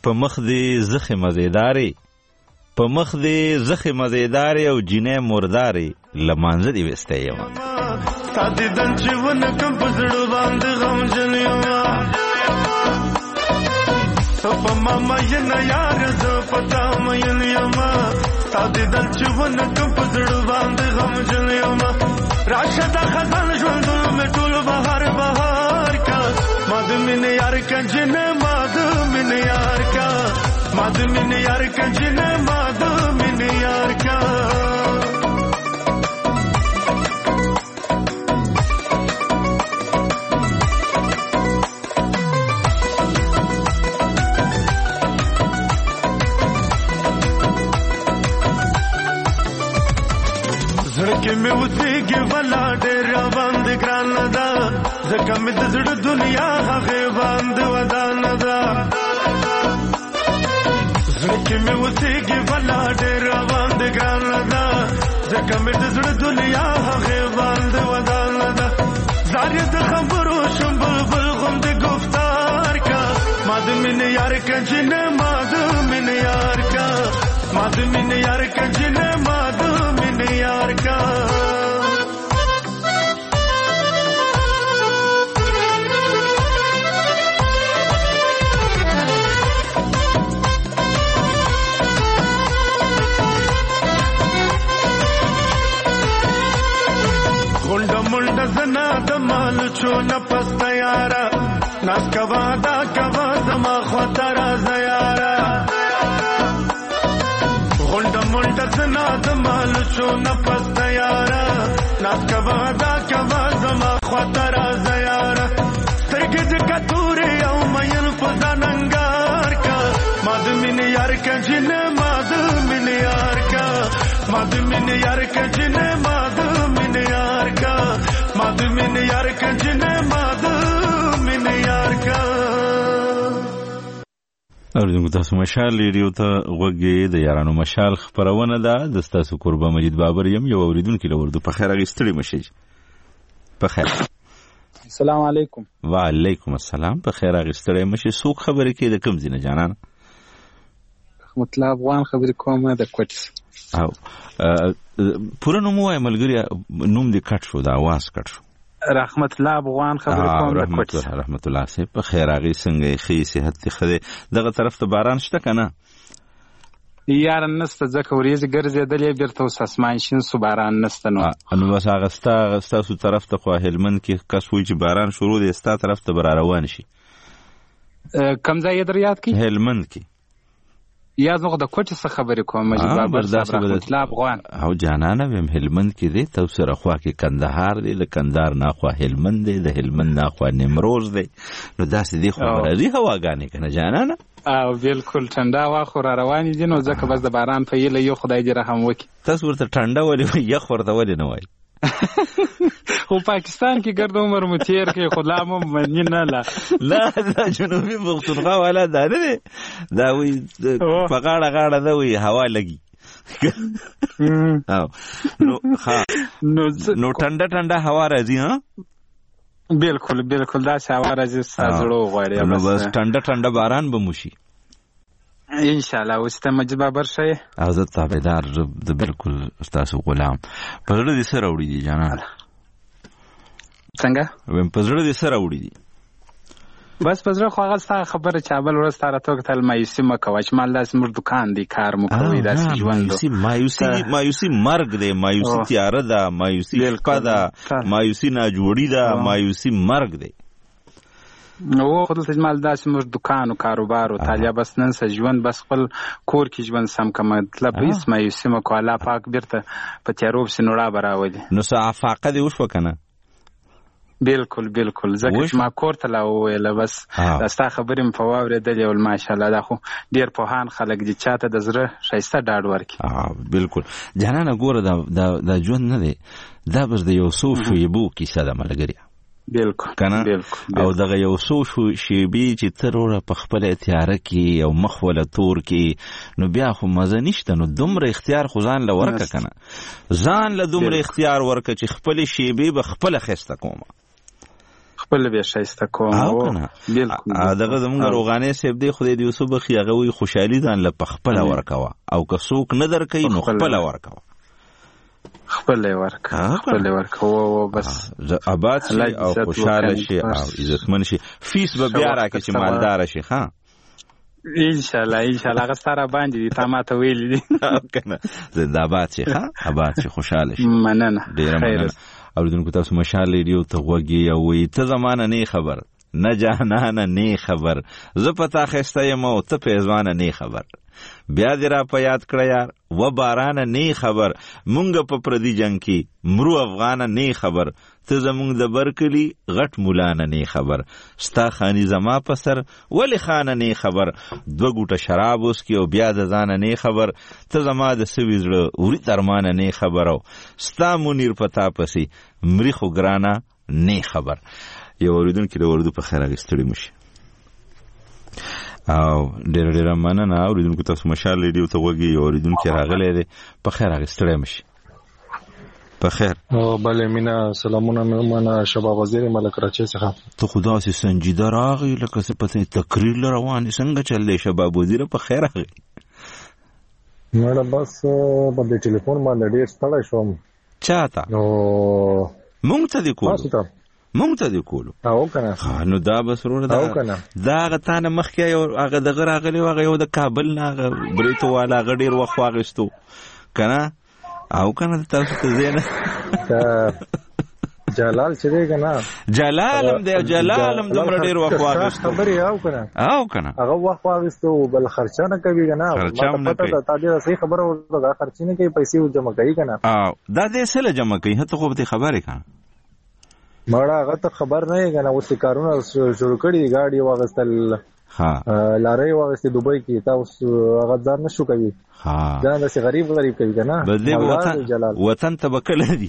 په مخ دې زخې مزیدارې په مخ دې زخې مزیدارې او جینۍ مردارې له مانځه دې ویستی یم ستا دیدن چې ونه کم په زړه باندې غمجن یمه ته په ما مینه یاره زه په تا مین یمه ستا دیدن چې ونه کم په زړه باندې غمجن یمه راشه دا خزان ژوندون مې ټول بهار بهار کا ما د مینې یار کا جنې ما د مینې یار کا ما د مینې یار کا جنې ما د مینې یار کا زړه مې اوسېږي ولا ډېر باندې ګرانه ده ځکه مې د زړه دنیا هغې باندې ودانه ده زړه کې مې اوسېږي ولا ډېر باندې ګرانه ده ځکه مې د زړه دنیا هغې باندې ودانه ده زار یې د خبرو شم بلبل غوندې گفتار کا ما د مینې یار کا جنې ما د مینې یار کا ما د مینې یار کا جنې ما د مینې یار کا غونډه منډه زنا د مال چونه پسته یاره ناس کوا دا کوا زما خواته راځه یاره غونډه منډه زنا د مال چونه پسته یاره ناس کوا دا کوا زما خواته راځه یاره سترګې د کتورې او مین په ځان انګار کا ما د مینې یار کا جنې ما د مینې یار کا ما د مینې یار کا جنې ما د مینې یار کا ما د مینې یار کا جنې ما د مینې یار کا اوریدونکو تاسو مشال ریډیو ته غوږی د یارانو مشال خبرونه ده د تاسو قربا مجید بابر یم یو اوریدونکو له ورده په خیر غیستړي مشي په خیر السلام علیکم وعلیکم السلام په خیر غیستړي مشي څوک خبرې کې د کوم ځینې جانان مطلب افغان خبرې کومه د کوټس او پوره نوم وای ملګری نوم دې کټ شو د आवाज کټ شو رحمت الله افغان خبرې کوم د کوټس رحمت الله سي په خیر غي څنګه خي صحت خده دغه طرف ته باران شته کنه یار نسته ځکه ورېځ ګرځېدلې بیرته اوس اسمان شین سو باران نسته نو نو بس هغه ستا ستا سو طرف ته خو هلمند کې کس وی چې باران شروع دی ستا طرف ته بر روان شي کم ځای در یاد کی هلمند کې یا زغه د کوټ څخه خبرې کوم مجید بابر صاحب رحمت الله افغان او جانانه ویم هلمند کې دی تو سره خوا کې کندهار دی د کندهار نه خوا هلمند دی د هلمند نه خوا نیمروز دی نو داسې دی خو راځي هواګانې کنه جانانه او بالکل ټنډه واخو را روانې دي نو ځکه بس د باران په یله یو خدای دې رحم وکړي تاسو ورته ټنډه ولې یخ ورته ولې نه وایي خو پاکستان کې ګرد عمر مو تیر کې خو لا مو منی نه لا لا دا جنوبي پښتونخوا والا دا نه دا وی په غاړه غاړه دا وی هوا لګي او نو ها نو ټنډه ټنډه هوا راځي ها بالکل بالکل دا هوا راځي سازړو غواړي نو بس ټنډه ټنډه باران به موشي ان شاء الله واست مجید بابر شي حضرت تابعدار د بالکل استاد غلام پزړه دي سره وړي دي جانان څنګه ویم پزړه دي سره وړي دي بس پزړه خو هغه ستاره خبره چې بل ورځ تاره توګه تل مایوسی مکوه چې مال لاس مر دکان دی کار مو کوي داسې ژوند مایوسی مایوسی مایوسی مرګ دی مایوسی تیاره ده مایوسی شپه ده مایوسی نه جوړی ده مایوسی مرګ دی نو خپل تجمال داسې موږ دکان او کاروبار او طالب بس نن سه ژوند بس خپل کور کې ژوند سم کوم مطلب هیڅ مایوسی مکو الله پاک بیرته په تیاروب سينوړه براولي نو صافاقه دی وشو کنه بالکل بالکل ځکه چې ما کور ته لا ویل بس داستا خبرې م په واورېدلې او ماشاءالله دا خو ډیر پوهان خلک دي چاته د زړه شایسته ډاډ ورکي بالکل جانانه ګوره دا دا ژوند نه دی دا بس د یو څو شیبو کیسه ده ملګری بالکل کنه او دغه یو څو شیبې چې تروره په خپل تیاره کې او مخ ولا تور کې نو بیا خو مزه نشته نو دومره اختیار خو ځان له ورکه کنه ځان له دومره اختیار ورکه چې خپل شیبې به خپل خسته کومه خپل به شایسته کوم او کنه دغه زمونږ روغانې سیب دی خدای دې یوسف بخي هغه وی خوشحالي ځان له خپل ورکوا او که څوک نه درکې نو خپل ورکوا خپل ورکا خپل ورکا او بس آباد شي او خوشاله شي او عزتمن شي فیس به بیا راکې چې مالدار شي ها ان شاء الله ان شاء الله هغه سره باندې دي تا ماته ویل دي کنه زنده آباد شي ها آباد شي خوشاله شي مننه ډیر مننه اوریدونکو تاسو مشال ریډیو ته وګورئ او وي ته زمانه نه خبر نه جهانه نه خبر زه پتا خسته یم او ته په ځوانه نه خبر بیا دې را په یاد کړه یار و باران نه خبر مونږ په پردي جنگ کې مرو افغان نه خبر ته زمونږ د برکلی غټ مولانا نه خبر ستا خاني زما په سر ولی خان نه خبر دو ګوټه شراب اوس کې او بیا د ځان نه خبر ته زما د سوي زړه اوري ترمان نه خبر او ستا مونیر پتا پسي مری خو ګرانا نه خبر یو اوریدونکو د وردو په خیر اغستړي مشي او ډېر ډېر مننه اوریدونکو تاسو مشال ریډیو ته وګورئ یو اوریدونکو راغلی دی په خیر اغستړي مشي په خیر او بله مینا سلامونه مېرمنه شبا وزیر ملک راچې څخه ته خدا سي سنجیده راغی لکه څه پته تقریر روان څنګه چلې شبا وزیر په خیر راغی مړه بس په دې ټلیفون باندې ډېر ستړی شوم چاته نو مونږ ته دی کوو مونږ ته دی کولو او کنه نو دا بس ورور دا دا غتانه مخکې یو هغه دغه راغلی هغه یو د کابل نه هغه بریتو والا هغه ډېر وخت واغستو کنه او کنه تاسو ته زینه جلال چې دی کنه جلال هم دی جلال هم دومره ډېر وخت واغستو خبرې او کنه او کنه هغه وخت واغستو بل خرچه نه کوي کنه ما ته پته تا دې صحیح خبره ورته خرچې نه کوي پیسې جمع کوي کنه او دا دې سره جمع کوي هته خو به خبره کنه مړه هغه ته خبر نه کنه اوس کارونه شروع کړي گاډي واغستل ها لارې واغستې دوبۍ کې تاسو هغه ځان نشو کوي ها ځان داسې غریب غریب کوي کنه بدلی وطن وطن ته بکله دي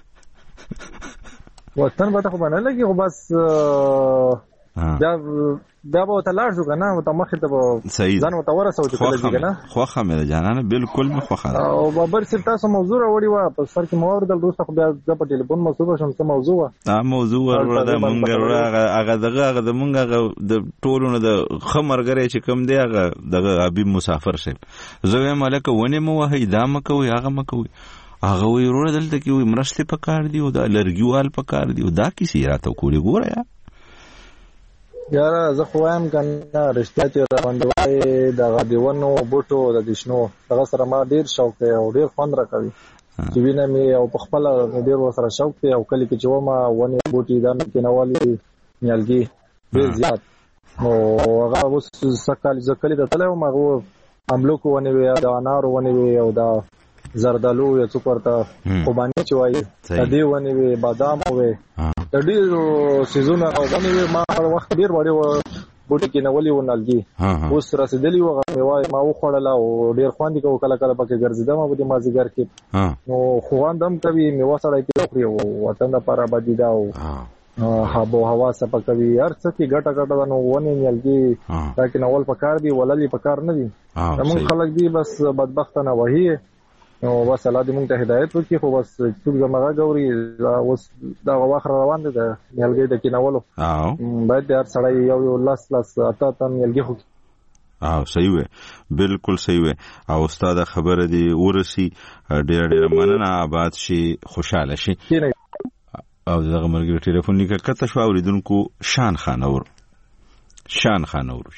وطن به ته خو باندې لګي خو بس دا دا به تلاش کنه ته مخ ته ځان وته ورسو چې کله دي کنه خو خمه جانانه بالکل مخ خو او بابر سر تاسو موضوع وړي وا په سر کې موارد د دوست خو بیا د ټلیفون مسوبه شم څه موضوع ا موضوع ورته مونږ هغه دغه هغه د مونږ د ټولونو د خمرګری چې کم دی هغه دغه حبیب مسافر سي زوی ملک ونه مو وهي دا مکوي هغه مکوي هغه وی ورور دلته کې وي مرسته پکار دی او د لرګیوال پکار دی او دا کیسه راته کولی ګوره یا یاره زه خو وایم کنه رښتیا چې را باندې وای د غدیونو بوټو د دشنو هغه سره ما ډیر شوق دی او ډیر خوند راکوي چې وینم مې او په خپل ډیر سره شوق دی او کله چې و ما ونی بوټي دا مې کینوالي نیالګي ډیر زیات او هغه اوس سکل ځکلې ته تلو ما غو املوک ونی وی د انار ونی وی او دا زردالو یا څو پرته خوبانی چې وای د دې ونی وی بادام وی د ډیرو سيزونه او باندې ما وخت ډیر وړي بوټي کې نولي ونالګي اوس رسیدلی و غوای ما وخړل او ډیر خواندې کو کله کله پکې ګرځیدم په دې مازیګر کې نو خواندم کوي مې وسړای کې خوري او وطن لپاره باندې دا او هوا هوا سپه کوي هر څه کې ګټه ګټه نو ونی نیالګي دا کې نول پکار دی وللی پکار نه دي موږ خلک دی بس بدبخت نه وਹੀ نو بس الله دې موږ ته هدایت وکړي خو بس څوک زمغه غوري اوس دا واخر روان دي د نیالګي د کینولو او باید هر سړی یو یو لاس لاس اته تم نیالګي خو او صحیح وي بالکل صحیح وي او استاد خبره دی ورسی ډېر ډېر مننه آباد شي خوشاله شي او دغه مرګ ټلیفون لیکه کته شو اوریدونکو شان خان اور شان خان اور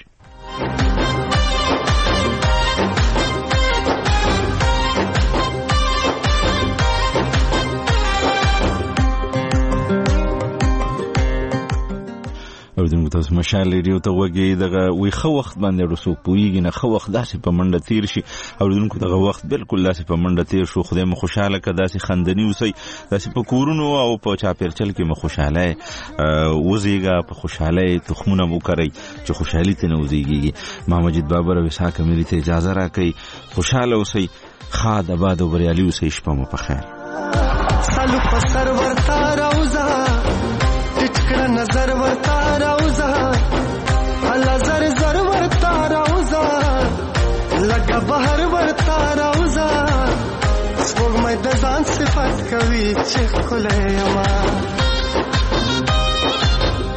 او دغه تاسو مشال ریډیو ته وګورئ دغه وی خو وخت باندې رسو پویږي نه خو وخت داسې په منډه تیر شي او دغه دغه وخت بالکل داسې په منډه تیر شو خدای مو خوشاله کړه داسې خندنی وسی داسې په کورونو او په چاپیرچل کې مو خوشاله وزیګه په خوشاله تخمونه مو کوي چې خوشحالي ته نه وزیږي ما مجید بابر او اسحاق ملي ته اجازه راکړي خوشاله وسی خاد آباد او بریالي وسی شپه مو په خیر سلو په سرور تاروزا ټکړه نظر ورتا راوزا الله زر زر ورتا راوزا لکه بهر ورتا راوزا سپوږ مې د ځان صفات کوي چې خله یما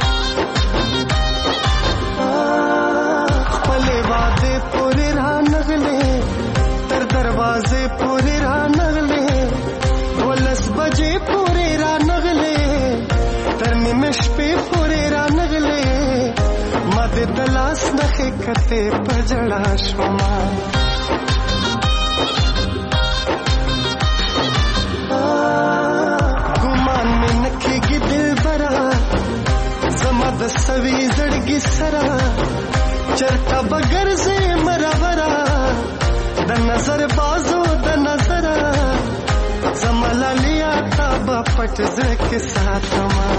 دلاس نخې کته پجړا شوما ګمان مې نکېږي دلبرا زما د سوي زړګي سره چرته بغیر زه مرورا د نظر بازو د نظر زملا لیا تا با پټ زکه ساتما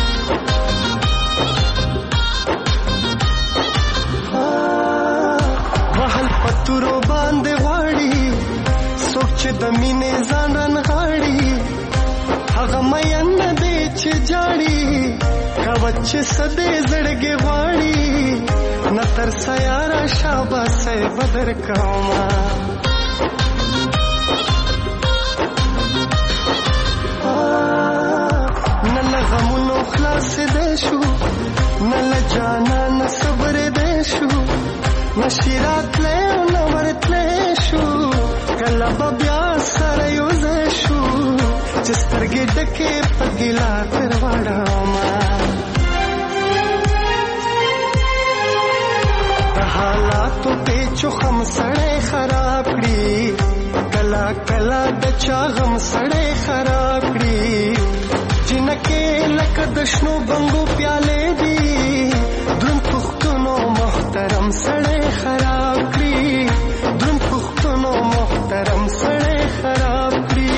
وحل پتورو باندې غواړي سوچ د مینې ځانن غاړي هغه مې نه دې چې جاړي کاوچ سدې زړګي غواړي نتر سیارا شاباسه بدر کوما نل غمونو خلاص دې شو نل جانا نه صبر دې شو نشیرات له نو ورتلې شو کله بیا سره یو دې شو چې سترګې ډکه پګلا تر وړاما حالاتو ته چوخم سړې خراب کړي کلا کلا د چا غم سړې خراب کړي جنکه لکه د شنو بنګو پیاله دي دون پختونو محترم سړې خراب کړي دون پختونو محترم سړې خراب کړي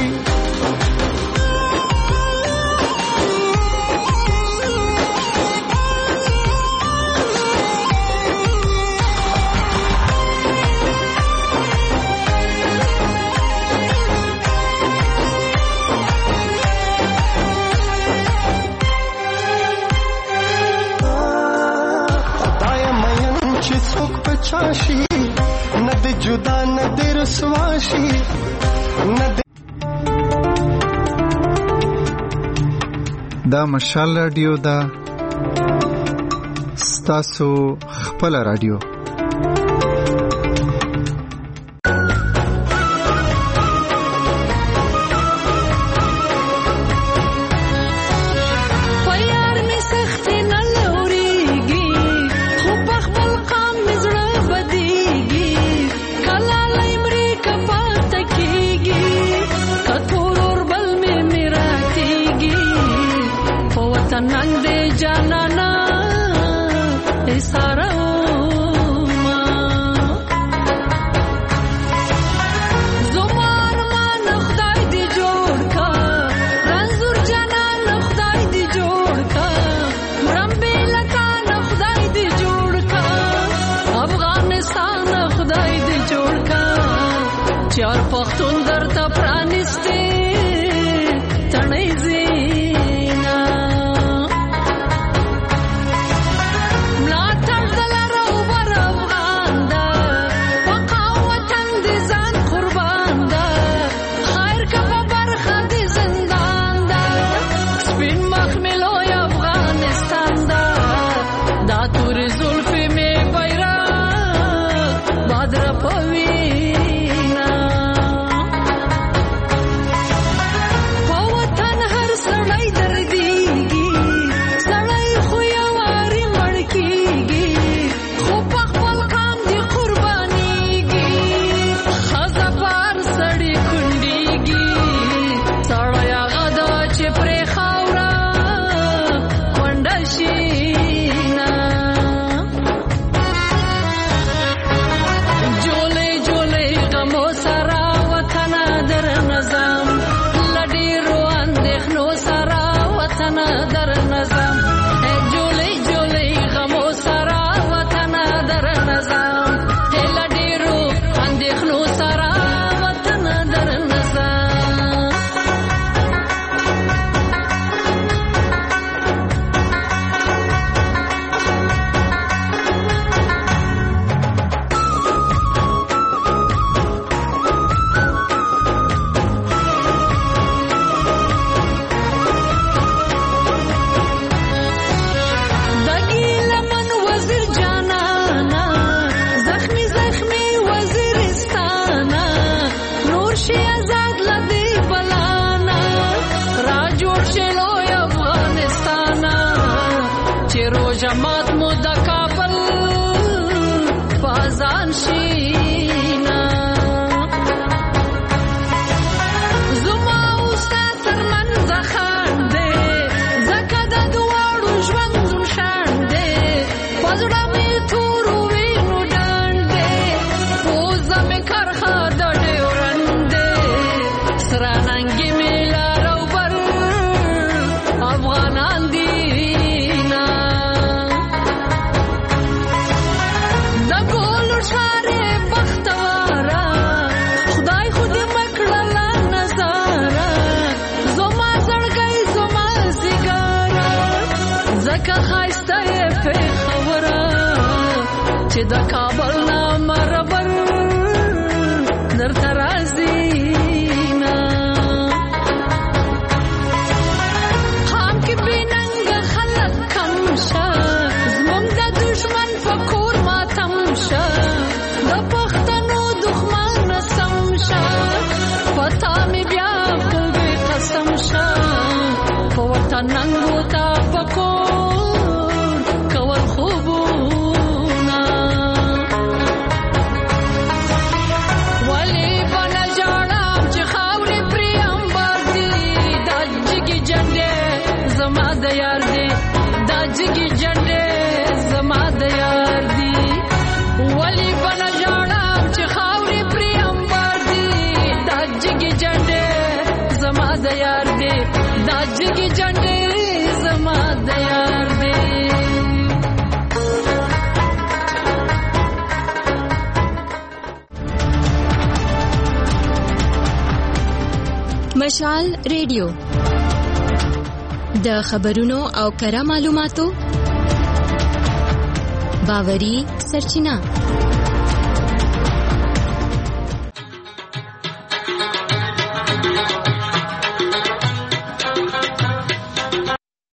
چاشي ند جدا ند رسواشي ند دا مشال رادیو دا ستاسو خپل رادیو لکه خایسته پیښوره چې د کابل نه مربر درته راځي نه هم کې بېننګه خلک کم شه زموږ د دشمن په کور ماتم شه د پښتنو دښمن سم شه پتا مې بیا کلبې قسم شه په وطن ننګو تا پکور کول خوبونه ولی بنا جاړم چې خاورې پرې امبار دي دا جګې جنډې زما د یار دي دا جګې جنډې زما د یار دي ولی بنا جاړم چې خاورې پرې امبار دي دا جګې جنډې زما د یار دي دا جګې جنډې زما د یار دي مشال ریډیو د خبرونو او کره معلوماتو باوري سرچینه